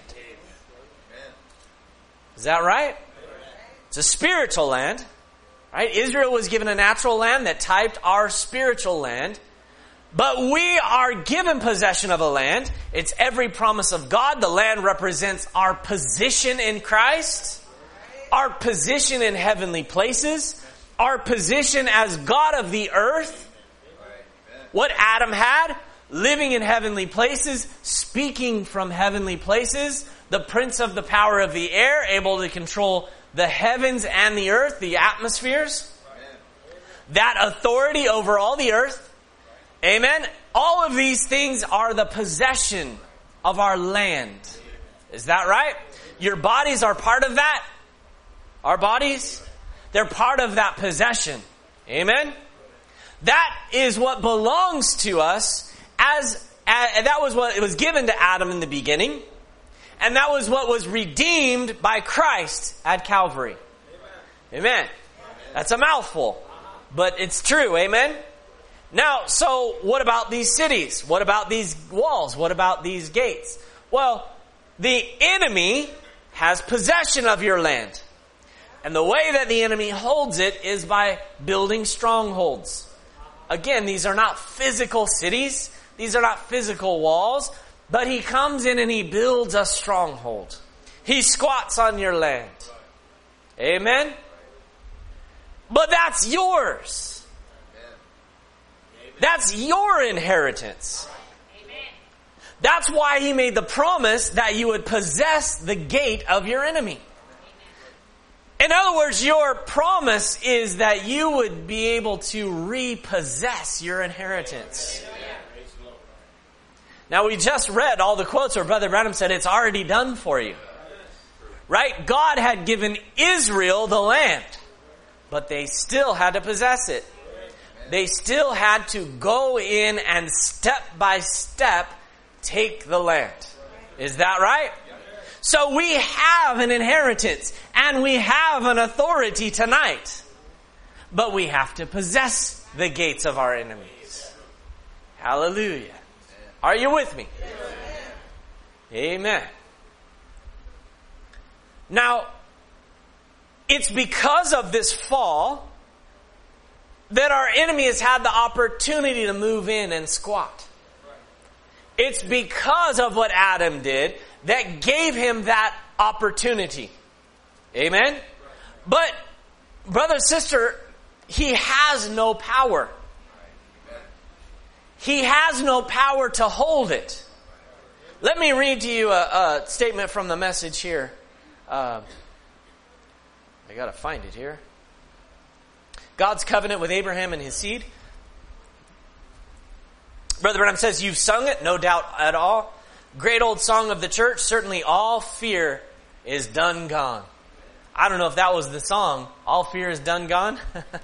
S1: Is that right? It's a spiritual land. Right? Israel was given a natural land that typed our spiritual land. But we are given possession of a land. It's every promise of God. The land represents our position in Christ, our position in heavenly places, our position as God of the earth. What Adam had, living in heavenly places, speaking from heavenly places, the prince of the power of the air, able to control the heavens and the earth, the atmospheres. That authority over all the earth. Amen. All of these things are the possession of our land. Is that right? Your bodies are part of that. Our bodies, they're part of that possession. Amen. That is what belongs to us as, as that was what it was given to Adam in the beginning. And that was what was redeemed by Christ at Calvary. Amen. Amen. That's a mouthful, but it's true. Amen. Now, so what about these cities? What about these walls? What about these gates? Well, the enemy has possession of your land. And the way that the enemy holds it is by building strongholds. Again, these are not physical cities. These are not physical walls. But he comes in and he builds a stronghold. He squats on your land. Amen? But that's yours. That's your inheritance. That's why he made the promise that you would possess the gate of your enemy. In other words, your promise is that you would be able to repossess your inheritance. Now, we just read all the quotes where Brother Branham said it's already done for you. Right? God had given Israel the land, but they still had to possess it. They still had to go in and step by step take the land. Is that right? So we have an inheritance and we have an authority tonight. But we have to possess the gates of our enemies. Hallelujah. Are you with me? Amen. Now, it's because of this fall that our enemy has had the opportunity to move in and squat. It's because of what Adam did that gave him that opportunity. Amen? But, brother, sister, he has no power. He has no power to hold it. Let me read to you a, a statement from the Message here. Uh, I gotta find it here. God's covenant with Abraham and his seed. Brother Branham says, you've sung it, no doubt at all. Great old song of the church. Certainly all fear is done gone. I don't know if that was the song. All fear is done gone.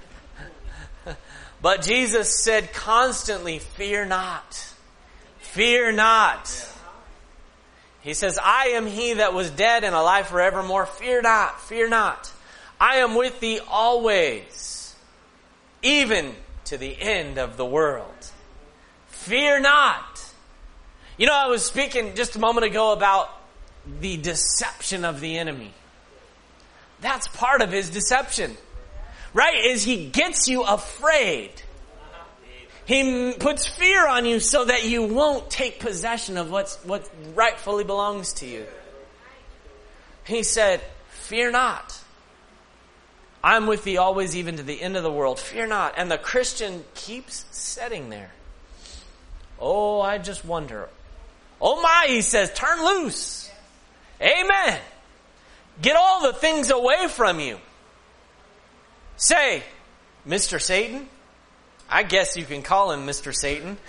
S1: But Jesus said constantly, fear not. Fear not. He says, I am he that was dead and alive forevermore. Fear not, fear not. I am with thee always, even to the end of the world. Fear not. You know, I was speaking just a moment ago about the deception of the enemy. That's part of his deception. Right? Is he gets you afraid. He puts fear on you so that you won't take possession of what's, what rightfully belongs to you. He said, fear not. I'm with thee always, even to the end of the world. Fear not. And the Christian keeps sitting there. Oh, I just wonder. Oh my, he says, turn loose. Amen. Get all the things away from you. Say, Mister Satan. I guess you can call him Mister Satan.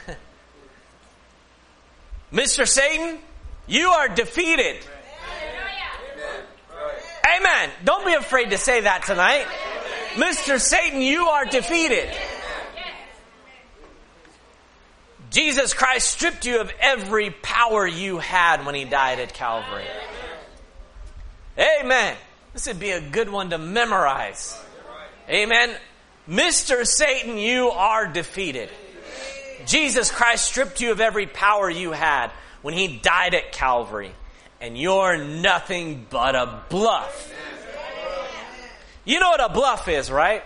S1: Mister Satan, you are defeated. Amen. Don't be afraid to say that tonight. Mister Satan, you are defeated. Jesus Christ stripped you of every power you had when he died at Calvary. Amen. This would be a good one to memorize. Amen. Mister Satan, you are defeated. Jesus Christ stripped you of every power you had when he died at Calvary. And you're nothing but a bluff. You know what a bluff is, right?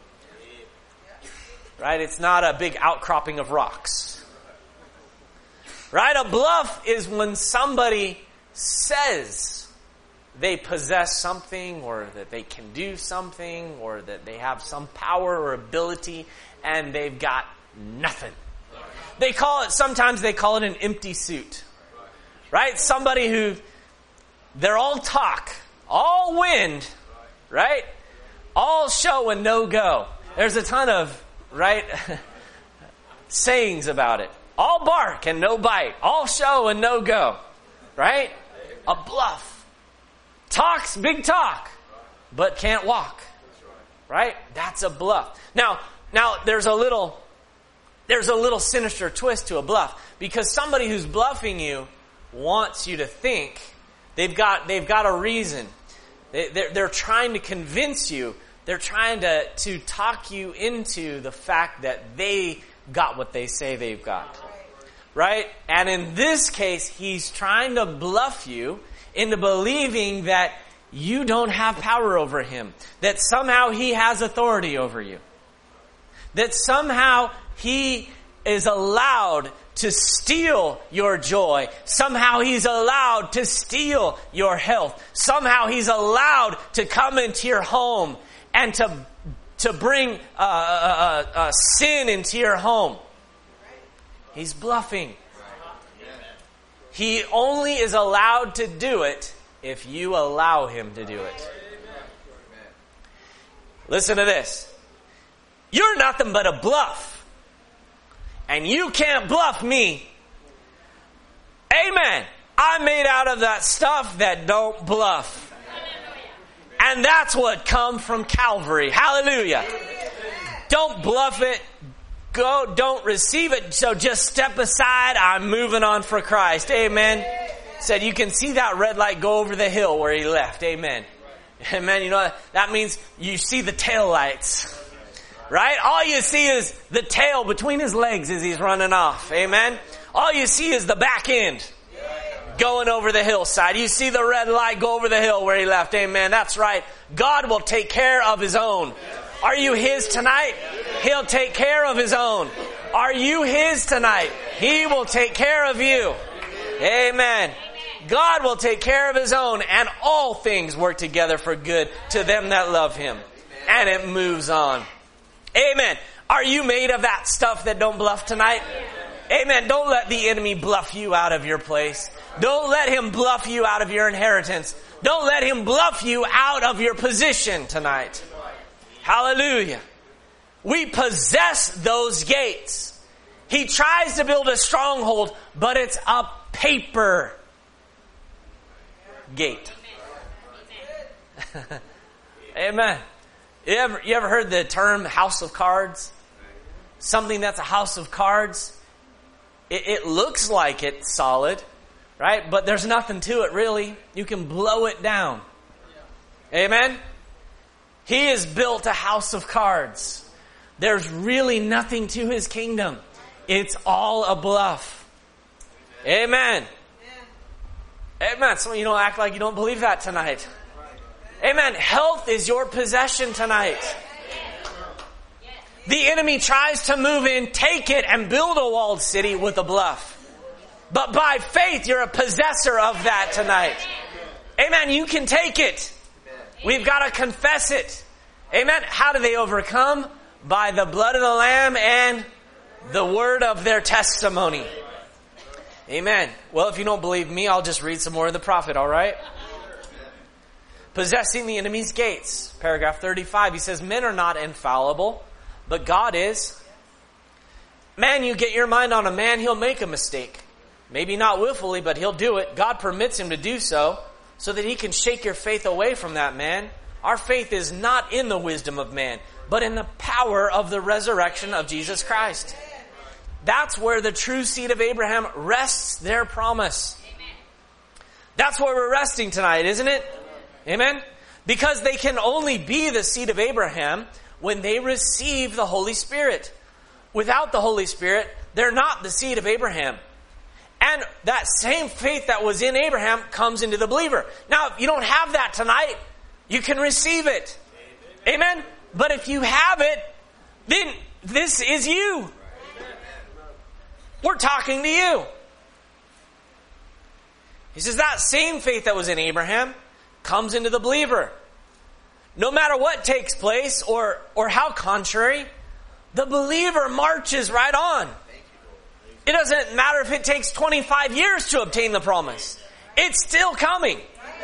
S1: Right? It's not a big outcropping of rocks. Right? A bluff is when somebody says they possess something, or that they can do something, or that they have some power or ability, and they've got nothing. They call it, sometimes they call it an empty suit. Right? Somebody who, they're all talk, all wind, right? All show and no go. There's a ton of, right, sayings about it. All bark and no bite. All show and no go. Right? A bluff. Talks big talk, but can't walk. Right? That's a bluff. Now, now there's a little, there's a little sinister twist to a bluff, because somebody who's bluffing you wants you to think they've got, they've got a reason. They, they're, they're trying to convince you. They're trying to, to talk you into the fact that they got what they say they've got. Right? And in this case, he's trying to bluff you into believing that you don't have power over him. That somehow he has authority over you. That somehow he is allowed to steal your joy. Somehow he's allowed to steal your health. Somehow he's allowed to come into your home and to, to bring uh, uh, uh, sin into your home. He's bluffing. He only is allowed to do it if you allow him to do it. Listen to this. You're nothing but a bluff. And you can't bluff me. Amen. I'm made out of that stuff that don't bluff. And that's what come from Calvary. Hallelujah. Don't bluff it. Go, don't receive it, so just step aside. I'm moving on for Christ. Amen. Said you can see that red light go over the hill where he left. Amen. Amen. You know, that means you see the tail lights. Right? All you see is the tail between his legs as he's running off. Amen. All you see is the back end going over the hillside. You see the red light go over the hill where he left. Amen. That's right. God will take care of his own. Are you his tonight? He'll take care of his own. Are you his tonight? He will take care of you. Amen. God will take care of his own, and all things work together for good to them that love him. And it moves on. Amen. Are you made of that stuff that don't bluff tonight? Amen. Don't let the enemy bluff you out of your place. Don't let him bluff you out of your inheritance. Don't let him bluff you out of your position tonight. Hallelujah. We possess those gates. He tries to build a stronghold, but it's a paper gate. Amen. You ever, you ever heard the term house of cards? Something that's a house of cards. It, it looks like it's solid, right? But there's nothing to it really. You can blow it down. Amen. He has built a house of cards. There's really nothing to his kingdom. It's all a bluff. Amen. Amen. Some of you don't act like you don't believe that tonight. Amen. Health is your possession tonight. The enemy tries to move in, take it, and build a walled city with a bluff. But by faith, you're a possessor of that tonight. Amen. You can take it. We've got to confess it. Amen. How do they overcome? By the blood of the Lamb and the word of their testimony. Amen. Well, if you don't believe me, I'll just read some more of the prophet, all right? Possessing the enemy's gates. Paragraph thirty-five, he says, men are not infallible, but God is. Man, you get your mind on a man, he'll make a mistake. Maybe not willfully, but he'll do it. God permits him to do so, so that he can shake your faith away from that man. Our faith is not in the wisdom of man, but in the power of the resurrection of Jesus Christ. That's where the true seed of Abraham rests their promise. Amen. That's where we're resting tonight, isn't it? Amen? Amen? Because they can only be the seed of Abraham when they receive the Holy Spirit. Without the Holy Spirit, they're not the seed of Abraham. And that same faith that was in Abraham comes into the believer. Now, if you don't have that tonight, you can receive it. Amen? Amen? But if you have it, then this is you. We're talking to you. He says that same faith that was in Abraham comes into the believer. No matter what takes place or, or how contrary, the believer marches right on. It doesn't matter if it takes twenty-five years to obtain the promise. It's still coming.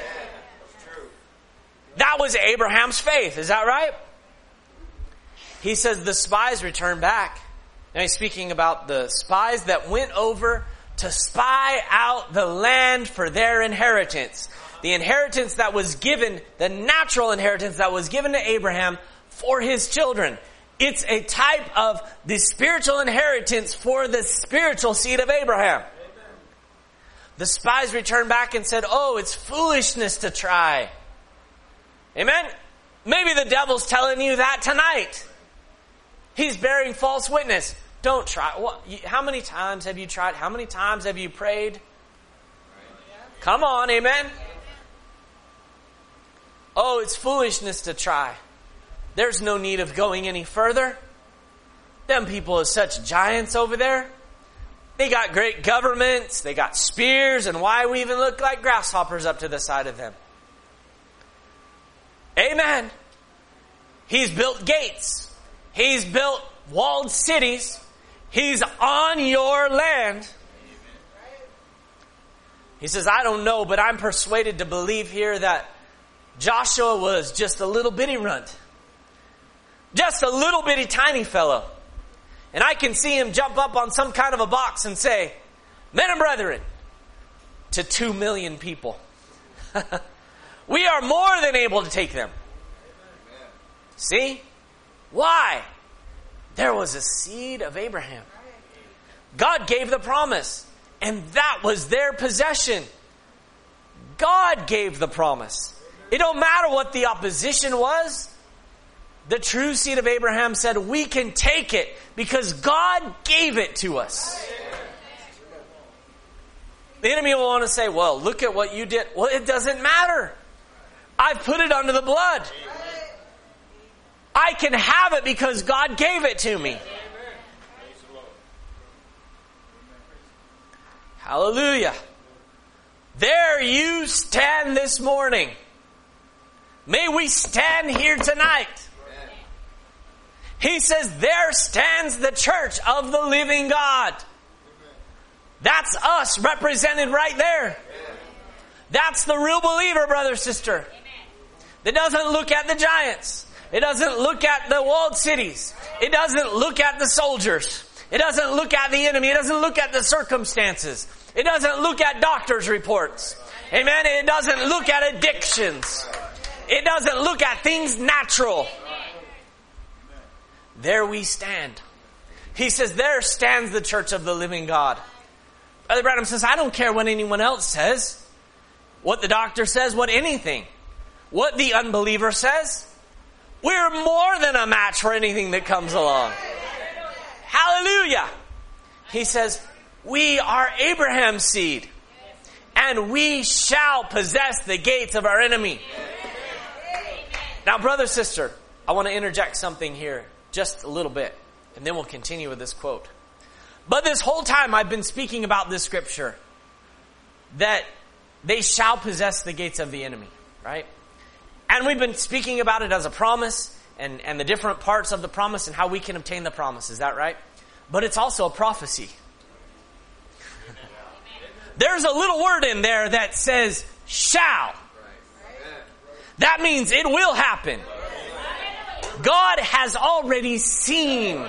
S1: That was Abraham's faith. Is that right? He says the spies returned back. Now he's speaking about the spies that went over to spy out the land for their inheritance. The inheritance that was given, the natural inheritance that was given to Abraham for his children. It's a type of the spiritual inheritance for the spiritual seed of Abraham. Amen. The spies returned back and said, oh, it's foolishness to try. Amen? Maybe the devil's telling you that tonight. He's bearing false witness. Don't try. What, how many times have you tried? How many times have you prayed? Come on, amen? Oh, it's foolishness to try. There's no need of going any further. Them people are such giants over there. They got great governments. They got spears. And why we even look like grasshoppers up to the side of them? Amen. He's built gates. He's built walled cities. He's on your land. He says, I don't know, but I'm persuaded to believe here that Joshua was just a little bitty runt. Just a little bitty tiny fellow. And I can see him jump up on some kind of a box and say, men and brethren, to two million people. We are more than able to take them. Amen. See? Why? There was a seed of Abraham. God gave the promise. And that was their possession. God gave the promise. It don't matter what the opposition was. The true seed of Abraham said, we can take it because God gave it to us. The enemy will want to say, well, look at what you did. Well, it doesn't matter. I've put it under the blood. I can have it because God gave it to me. Hallelujah. There you stand this morning. May we stand here tonight. He says, there stands the church of the living God. That's us represented right there. That's the real believer, brother, sister. That doesn't look at the giants. It doesn't look at the walled cities. It doesn't look at the soldiers. It doesn't look at the enemy. It doesn't look at the circumstances. It doesn't look at doctors' reports. Amen. It doesn't look at addictions. It doesn't look at things natural. There we stand. He says, there stands the church of the living God. Brother Branham says, I don't care what anyone else says. What the doctor says, what anything. What the unbeliever says. We're more than a match for anything that comes along. Hallelujah. He says, we are Abraham's seed. And we shall possess the gates of our enemy. Now, brother, sister, I want to interject something here. Just a little bit. And then we'll continue with this quote. But this whole time I've been speaking about this scripture. That they shall possess the gates of the enemy. Right? And we've been speaking about it as a promise. And, and the different parts of the promise and how we can obtain the promise. Is that right? But it's also a prophecy. There's a little word in there that says shall. That means it will happen. God has already seen.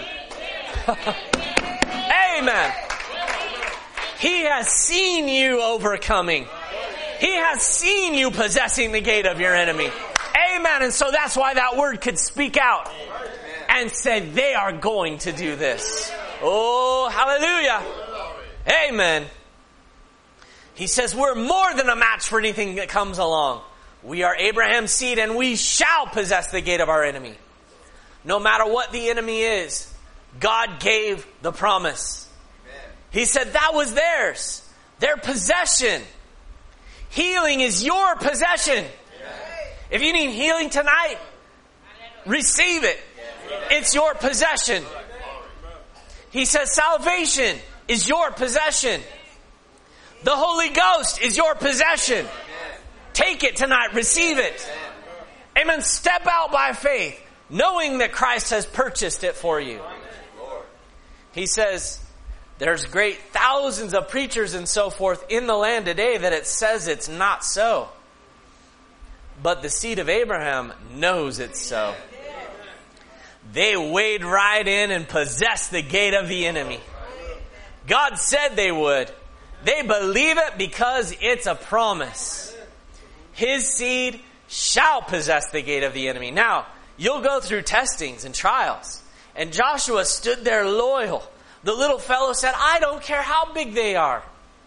S1: Amen. He has seen you overcoming. He has seen you possessing the gate of your enemy. Amen. And so that's why that word could speak out and say they are going to do this. Oh, hallelujah. Amen. He says we're more than a match for anything that comes along. We are Abraham's seed and we shall possess the gate of our enemy. No matter what the enemy is, God gave the promise. He said that was theirs. Their possession. Healing is your possession. If you need healing tonight, receive it. It's your possession. He says salvation is your possession. The Holy Ghost is your possession. Take it tonight. Receive it. Amen. Step out by faith, knowing that Christ has purchased it for you. He says there's great thousands of preachers and so forth in the land today that it says it's not so. But the seed of Abraham knows it's so. They wade right in and possess the gate of the enemy. God said they would. They believe it because it's a promise. His seed shall possess the gate of the enemy. Now, you'll go through testings and trials. And Joshua stood there loyal. The little fellow said, I don't care how big they are.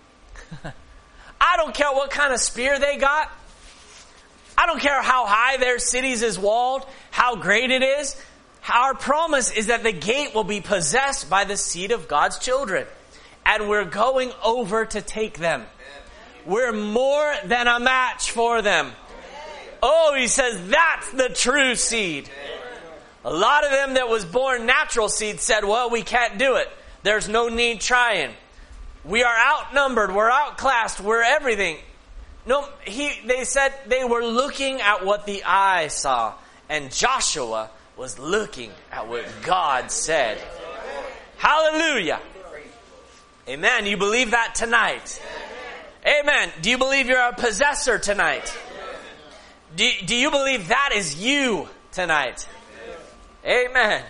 S1: I don't care what kind of spear they got. I don't care how high their cities is walled, how great it is. Our promise is that the gate will be possessed by the seed of God's children. And we're going over to take them. We're more than a match for them. Oh, he says that's the true seed. A lot of them that was born natural seed said, well, we can't do it. There's no need trying. We are outnumbered. We're outclassed. We're everything. No, he, they said they were looking at what the eye saw. And Joshua was looking at what God said. Hallelujah. Amen. You believe that tonight? Amen. Do you believe you're a possessor tonight? Do, do you believe that is you tonight? Amen.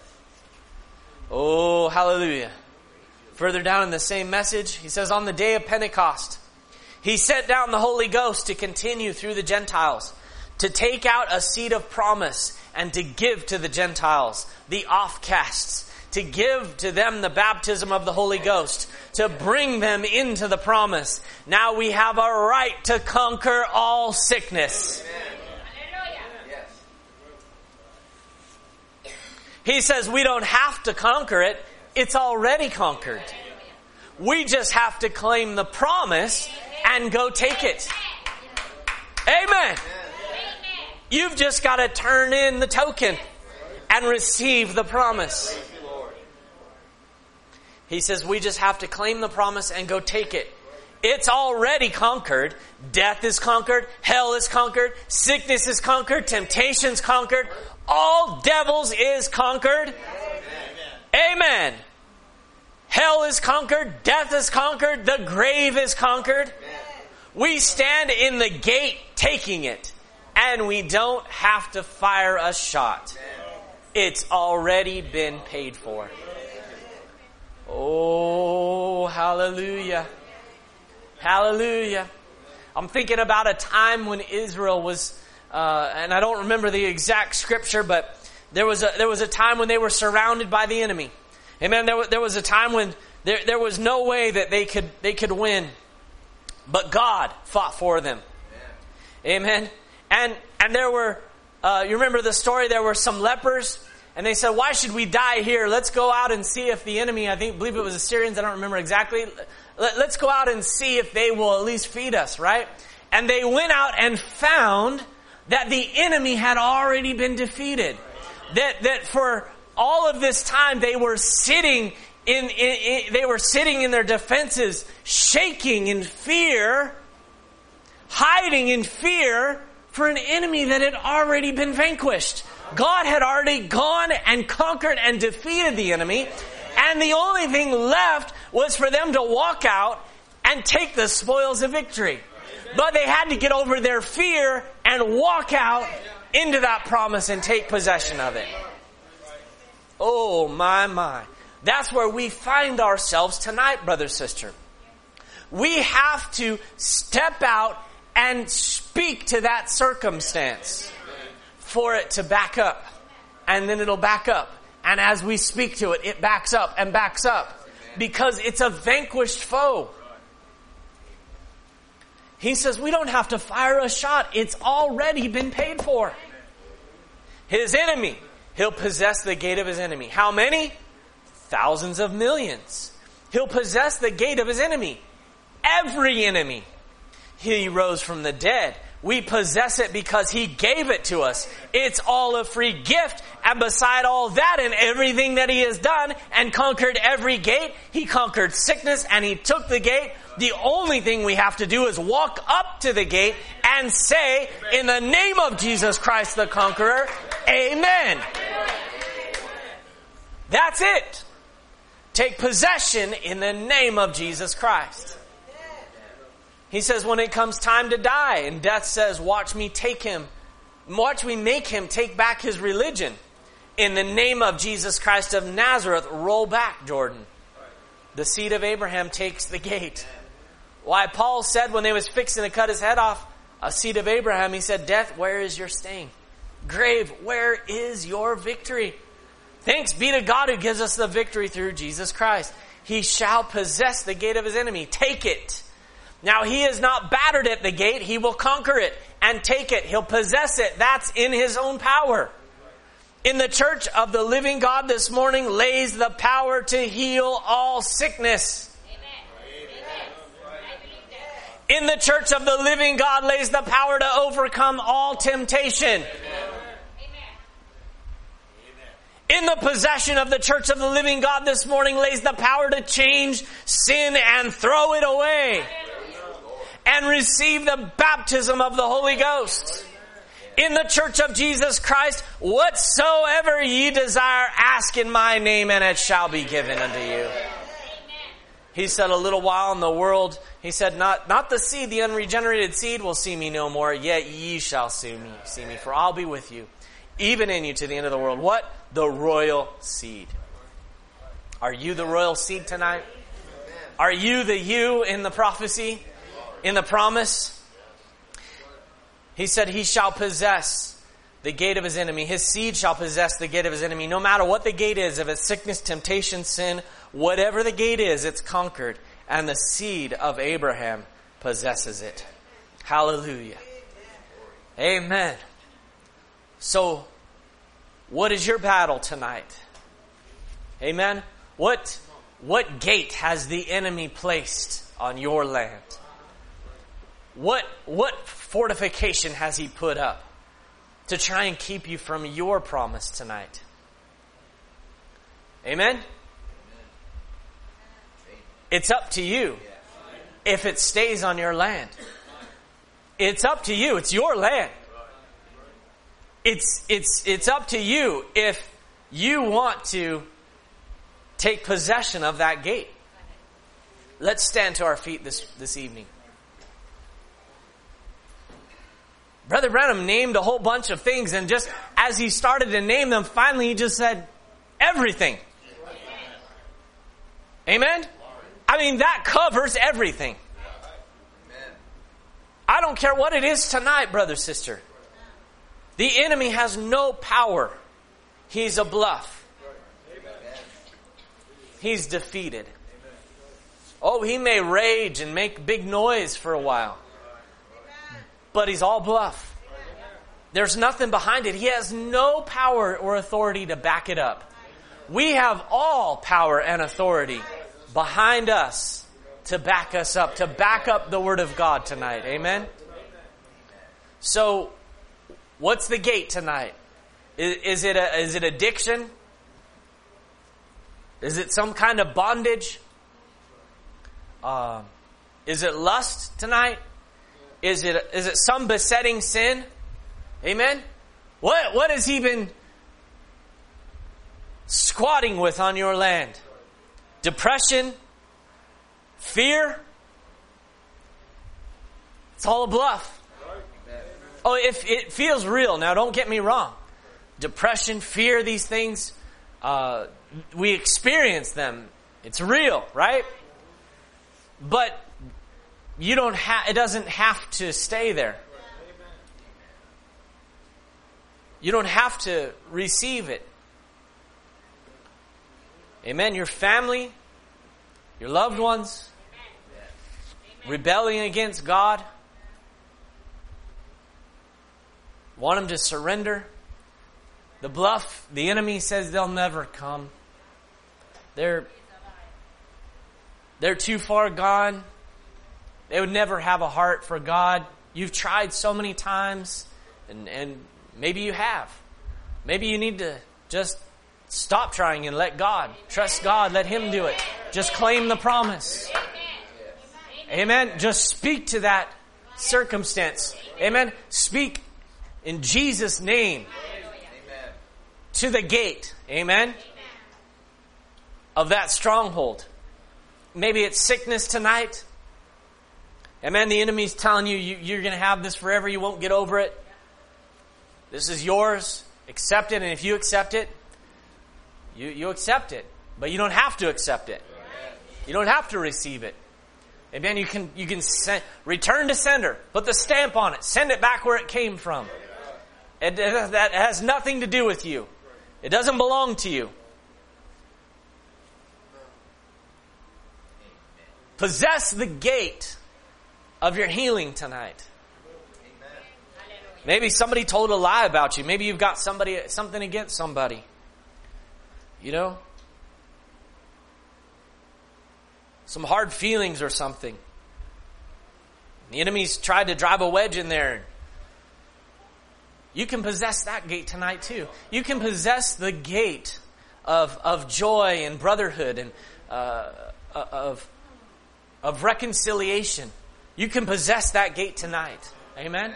S1: Oh, hallelujah. Further down in the same message, he says, on the day of Pentecost, he sent down the Holy Ghost to continue through the Gentiles, to take out a seed of promise and to give to the Gentiles, the offcasts, to give to them the baptism of the Holy Ghost, to bring them into the promise. Now we have a right to conquer all sickness. He says we don't have to conquer it. It's already conquered. We just have to claim the promise and go take it. Amen. You've just got to turn in the token and receive the promise. He says we just have to claim the promise and go take it. It's already conquered. Death is conquered. Hell is conquered. Sickness is conquered. Temptation's conquered. All devils is conquered. Amen. Amen. Hell is conquered. Death is conquered. The grave is conquered. We stand in the gate taking it. And we don't have to fire a shot. It's already been paid for. Oh, hallelujah. Hallelujah. I'm thinking about a time when Israel was, uh, and I don't remember the exact scripture, but there was a, there was a time when they were surrounded by the enemy. Amen. There was, there was a time when there, there was no way that they could, they could win, but God fought for them. Amen. And, and there were, uh, you remember the story, there were some lepers. And they said, why should we die here? Let's go out and see if the enemy, I think, believe it was Assyrians, I don't remember exactly. Let's go out and see if they will at least feed us, right? And they went out and found that the enemy had already been defeated. That, that for all of this time they were sitting in, in, in they were sitting in their defenses, shaking in fear, hiding in fear for an enemy that had already been vanquished. God had already gone and conquered and defeated the enemy. And the only thing left was for them to walk out and take the spoils of victory. But they had to get over their fear and walk out into that promise and take possession of it. Oh, my, my. That's where we find ourselves tonight, brother, sister. We have to step out and speak to that circumstance for it to back up. And then it'll back up. And as we speak to it, it backs up and backs up because it's a vanquished foe. He says we don't have to fire a shot. It's already been paid for. His enemy, he'll possess the gate of his enemy. How many? Thousands of millions. He'll possess the gate of his enemy. Every enemy. He rose from the dead. We possess it because He gave it to us. It's all a free gift. And beside all that and everything that He has done and conquered every gate, He conquered sickness and He took the gate. The only thing we have to do is walk up to the gate and say, in the name of Jesus Christ the Conqueror, Amen. That's it. Take possession in the name of Jesus Christ. He says when it comes time to die, and death says, watch me take him, watch me make him take back his religion. In the name of Jesus Christ of Nazareth, roll back, Jordan. The seed of Abraham takes the gate. Why Paul said when they was fixing to cut his head off, a seed of Abraham, he said, death, where is your sting? Grave, where is your victory? Thanks be to God who gives us the victory through Jesus Christ. He shall possess the gate of his enemy. Take it. Now he is not battered at the gate. He will conquer it and take it. He'll possess it. That's in his own power. In the church of the living God this morning lays the power to heal all sickness. Amen. In the church of the living God lays the power to overcome all temptation. In the possession of the church of the living God this morning lays the power to change sin and throw it away. And receive the baptism of the Holy Ghost. In the church of Jesus Christ, whatsoever ye desire, ask in my name, and it shall be given unto you. He said a little while in the world, he said, not, not the seed, the unregenerated seed will see me no more, yet ye shall see me, see me, for I'll be with you, even in you to the end of the world. What? The royal seed. Are you the royal seed tonight? Are you the you in the prophecy? In the promise? He said he shall possess the gate of his enemy. His seed shall possess the gate of his enemy. No matter what the gate is, if it's sickness, temptation, sin, whatever the gate is, it's conquered. And the seed of Abraham possesses it. Hallelujah. Amen. So, what is your battle tonight? Amen. What, what gate has the enemy placed on your land? What, what fortification has he put up to try and keep you from your promise tonight? Amen? It's up to you if it stays on your land. It's up to you. It's your land. It's, it's, it's up to you if you want to take possession of that gate. Let's stand to our feet this, this evening. Brother Branham named a whole bunch of things, and just as he started to name them, finally he just said, everything. Amen? I mean, that covers everything. I don't care what it is tonight, brother, sister. The enemy has no power. He's a bluff. He's defeated. Oh, he may rage and make big noise for a while. But he's all bluff. There's nothing behind it. He has no power or authority to back it up. We have all power and authority behind us to back us up, to back up the Word of God tonight. Amen? So, what's the gate tonight? Is, is it a, is it addiction? Is it some kind of bondage? Uh, is it lust tonight? Is it, is it some besetting sin? Amen? What, what has he been squatting with on your land? Depression? Fear? It's all a bluff. Oh, if it feels real. Now, don't get me wrong. Depression, fear, these things, uh, we experience them. It's real, right? But you don't have, it doesn't have to stay there. You don't have to receive it. Amen. Your family, your loved ones, rebelling against God. Want them to surrender. The bluff, the enemy says they'll never come. They're, they're too far gone. They would never have a heart for God. You've tried so many times, and, and maybe you have. Maybe you need to just stop trying and let God. Trust God. Let Him do it. Just claim the promise. Amen. Just speak to that circumstance. Amen. Speak in Jesus' name to the gate. Amen. Of that stronghold. Maybe it's sickness tonight. Amen. The enemy's telling you, you you're going to have this forever. You won't get over it. This is yours. Accept it. And if you accept it, you, you accept it. But you don't have to accept it. You don't have to receive it. Amen. You can, you can send, return to sender. Put the stamp on it. Send it back where it came from. It, it, that has nothing to do with you. It doesn't belong to you. Possess the gate of your healing tonight. Maybe somebody told a lie about you. Maybe you've got somebody something against somebody. You know? Some hard feelings or something. The enemy's tried to drive a wedge in there. You can possess that gate tonight too. You can possess the gate of of joy and brotherhood and uh, of of reconciliation. You can possess that gate tonight. Amen?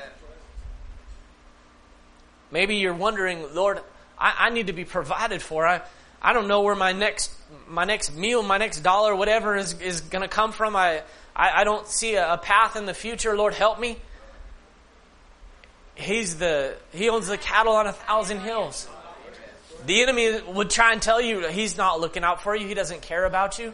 S1: Maybe you're wondering, Lord, I, I need to be provided for. I I don't know where my next my next meal, my next dollar, whatever is, is going to come from. I, I I don't see a, a path in the future. Lord, help me. He's the He owns the cattle on a thousand hills. The enemy would try and tell you He's not looking out for you. He doesn't care about you.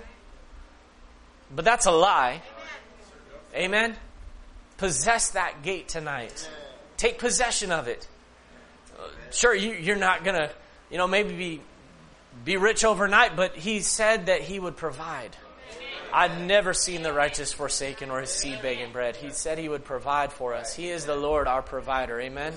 S1: But that's a lie. Amen? Possess that gate tonight. Take possession of it. Sure, you, you're not going to, you know, maybe be, be rich overnight, but He said that He would provide. I've never seen the righteous forsaken or his seed begging bread. He said He would provide for us. He is the Lord, our provider. Amen?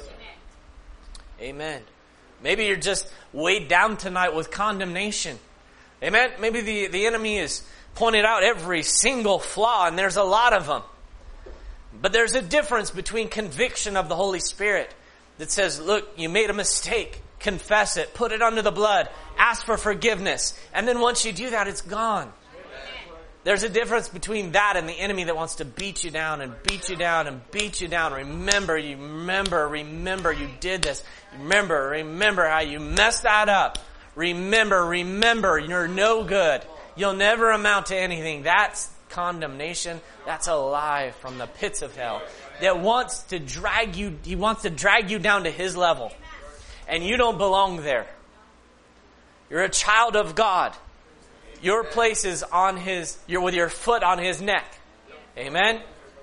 S1: Amen. Maybe you're just weighed down tonight with condemnation. Amen? Maybe the, the enemy is pointed out every single flaw, and there's a lot of them. But there's a difference between conviction of the Holy Spirit that says, look, you made a mistake. Confess it. Put it under the blood. Ask for forgiveness. And then once you do that, it's gone. There's a difference between that and the enemy that wants to beat you down and beat you down and beat you down. Remember, you remember, remember you did this. Remember, remember how you messed that up. Remember, remember, you're no good. You'll never amount to anything. That's condemnation. That's a lie from the pits of hell that wants to drag you, he wants to drag you down to his level. And you don't belong there. You're a child of God. Your place is on his, you're with your foot on his neck. Amen?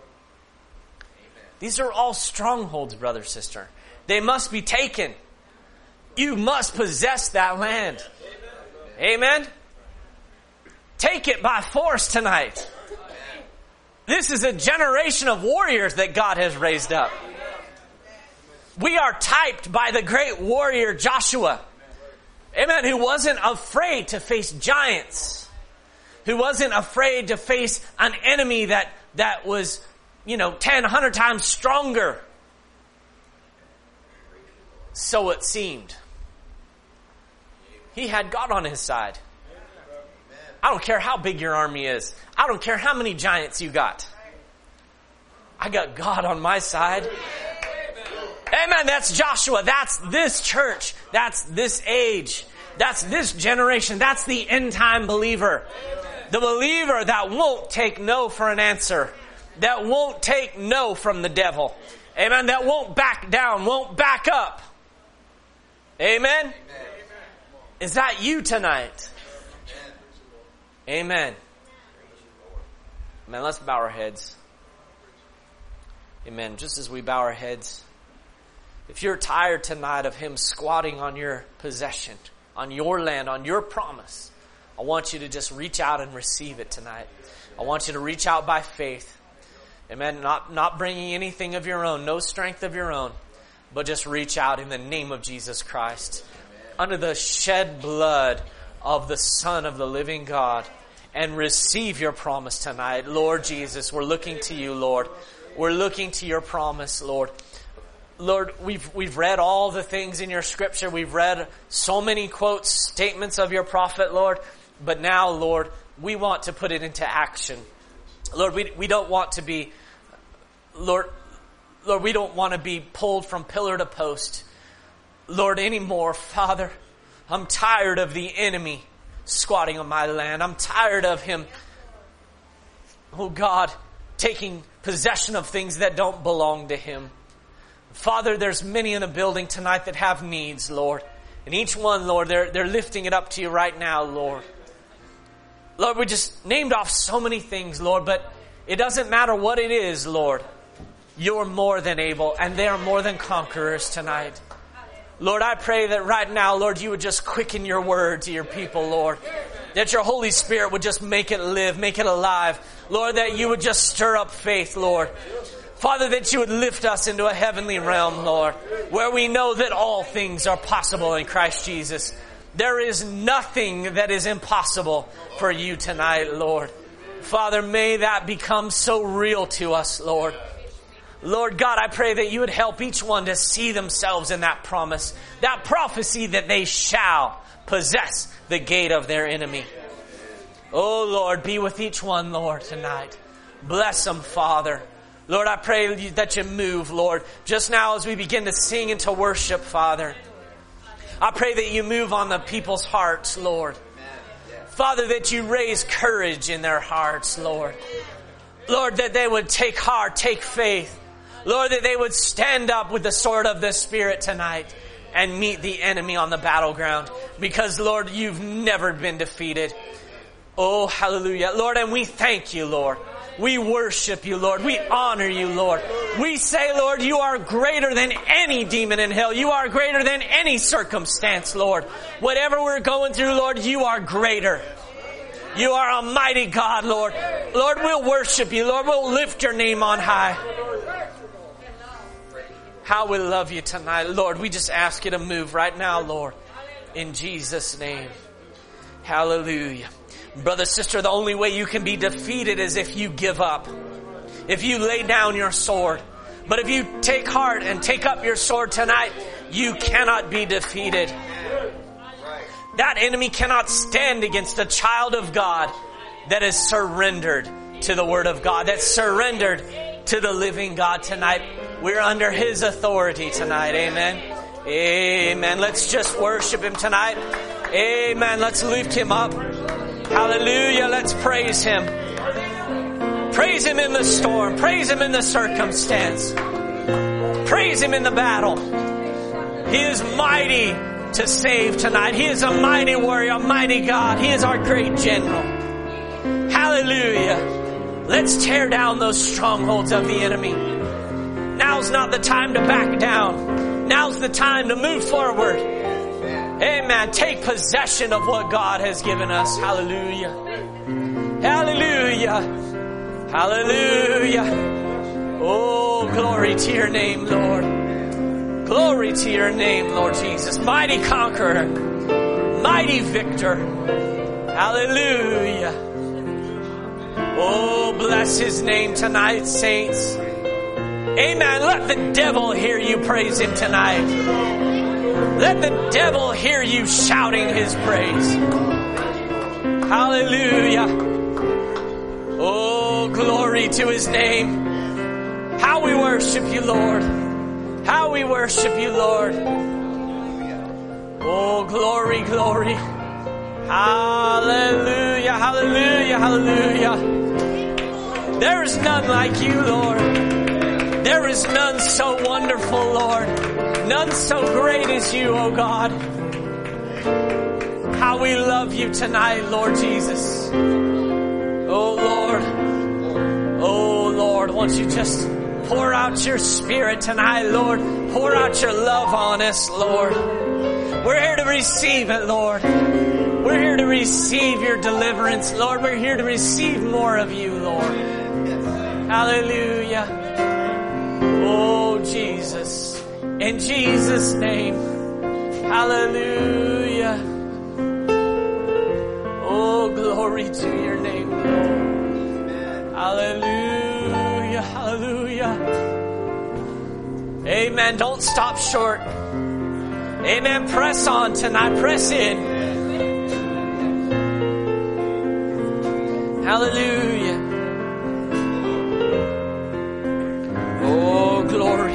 S1: These are all strongholds, brother, sister. They must be taken. You must possess that land. Amen? Take it by force tonight. This is a generation of warriors that God has raised up. We are typed by the great warrior Joshua. Amen. Who wasn't afraid to face giants. Who wasn't afraid to face an enemy that, that was, you know, ten, a hundred times stronger. So it seemed. He had God on his side. I don't care how big your army is. I don't care how many giants you got. I got God on my side. Amen. That's Joshua. That's this church. That's this age. That's this generation. That's the end time believer. The believer that won't take no for an answer. That won't take no from the devil. Amen. That won't back down. Won't back up. Amen. Is that you tonight? Amen. Amen. Let's bow our heads. Amen. Just as we bow our heads, if you're tired tonight of him squatting on your possession, on your land, on your promise, I want you to just reach out and receive it tonight. I want you to reach out by faith. Amen. Not, not bringing anything of your own, no strength of your own, but just reach out in the name of Jesus Christ. Under the shed blood of the Son of the living God, and receive your promise tonight. Lord Jesus, we're looking to you, Lord. We're looking to your promise, Lord. Lord, we've we've read all the things in your scripture. We've read so many quotes, statements of your prophet, Lord. But now, Lord, we want to put it into action. Lord, we we don't want to be, Lord, Lord, we don't want to be pulled from pillar to post, Lord, anymore, Father. I'm tired of the enemy squatting on my land. I'm tired of him, oh God, taking possession of things that don't belong to him. Father, there's many in the building tonight that have needs, Lord. And each one, Lord, they're, they're lifting it up to you right now, Lord. Lord, we just named off so many things, Lord, but it doesn't matter what it is, Lord. You're more than able, and they are more than conquerors tonight. Lord, I pray that right now, Lord, you would just quicken your word to your people, Lord. That your Holy Spirit would just make it live, make it alive. Lord, that you would just stir up faith, Lord. Father, that you would lift us into a heavenly realm, Lord, where we know that all things are possible in Christ Jesus. There is nothing that is impossible for you tonight, Lord. Father, may that become so real to us, Lord. Lord God, I pray that you would help each one to see themselves in that promise, that prophecy that they shall possess the gate of their enemy. Oh Lord, be with each one, Lord, tonight. Bless them, Father. Lord, I pray that you move, Lord, just now as we begin to sing and to worship, Father. I pray that you move on the people's hearts, Lord. Father, that you raise courage in their hearts, Lord. Lord, that they would take heart, take faith. Lord, that they would stand up with the sword of the Spirit tonight and meet the enemy on the battleground. Because, Lord, you've never been defeated. Oh, hallelujah. Lord, and we thank you, Lord. We worship you, Lord. We honor you, Lord. We say, Lord, you are greater than any demon in hell. You are greater than any circumstance, Lord. Whatever we're going through, Lord, you are greater. You are a mighty God, Lord. Lord, we'll worship you, Lord. We'll lift your name on high. How we love you tonight, Lord. We just ask you to move right now, Lord. In Jesus' name. Hallelujah. Brother, sister, the only way you can be defeated is if you give up. If you lay down your sword. But if you take heart and take up your sword tonight, you cannot be defeated. That enemy cannot stand against a child of God that is surrendered to the Word of God, that's surrendered to the living God tonight. We're under His authority tonight. Amen. Amen. Let's just worship Him tonight. Amen. Let's lift Him up. Hallelujah. Let's praise Him. Praise Him in the storm. Praise Him in the circumstance. Praise Him in the battle. He is mighty to save tonight. He is a mighty warrior, a mighty God. He is our great general. Hallelujah. Let's tear down those strongholds of the enemy. Now's not the time to back down. Now's the time to move forward. Amen. Take possession of what God has given us. Hallelujah. Hallelujah. Hallelujah. Oh, glory to your name, Lord. Glory to your name, Lord Jesus. Mighty conqueror. Mighty victor. Hallelujah. Oh, bless His name tonight, saints. Amen. Let the devil hear you praise Him tonight. Let the devil hear you shouting His praise. Hallelujah. Oh, glory to His name. How we worship you, Lord. How we worship you, Lord. Oh, glory, glory. Hallelujah, hallelujah, hallelujah. There is none like you, Lord. There is none so wonderful, Lord. None so great as you, oh God. How we love you tonight, Lord Jesus. Oh Lord. Oh Lord, won't you just pour out your Spirit tonight, Lord. Pour out your love on us, Lord. We're here to receive it, Lord. We're here to receive your deliverance, Lord. We're here to receive more of you, Lord. Hallelujah. Oh, Jesus. In Jesus' name. Hallelujah. Oh, glory to your name, Lord. Hallelujah. Hallelujah. Amen. Don't stop short. Amen. Press on tonight. Press in. Hallelujah. Oh, glory.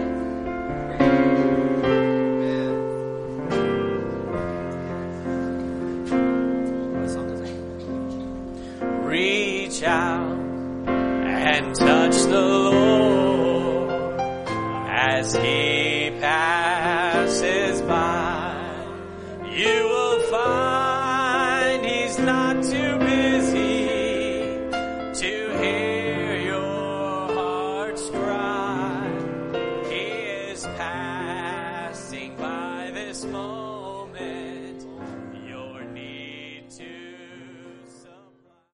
S1: Reach out and touch the Lord as He passes by. You will find He's not too busy to hear your heart's cry. He is passing by this moment.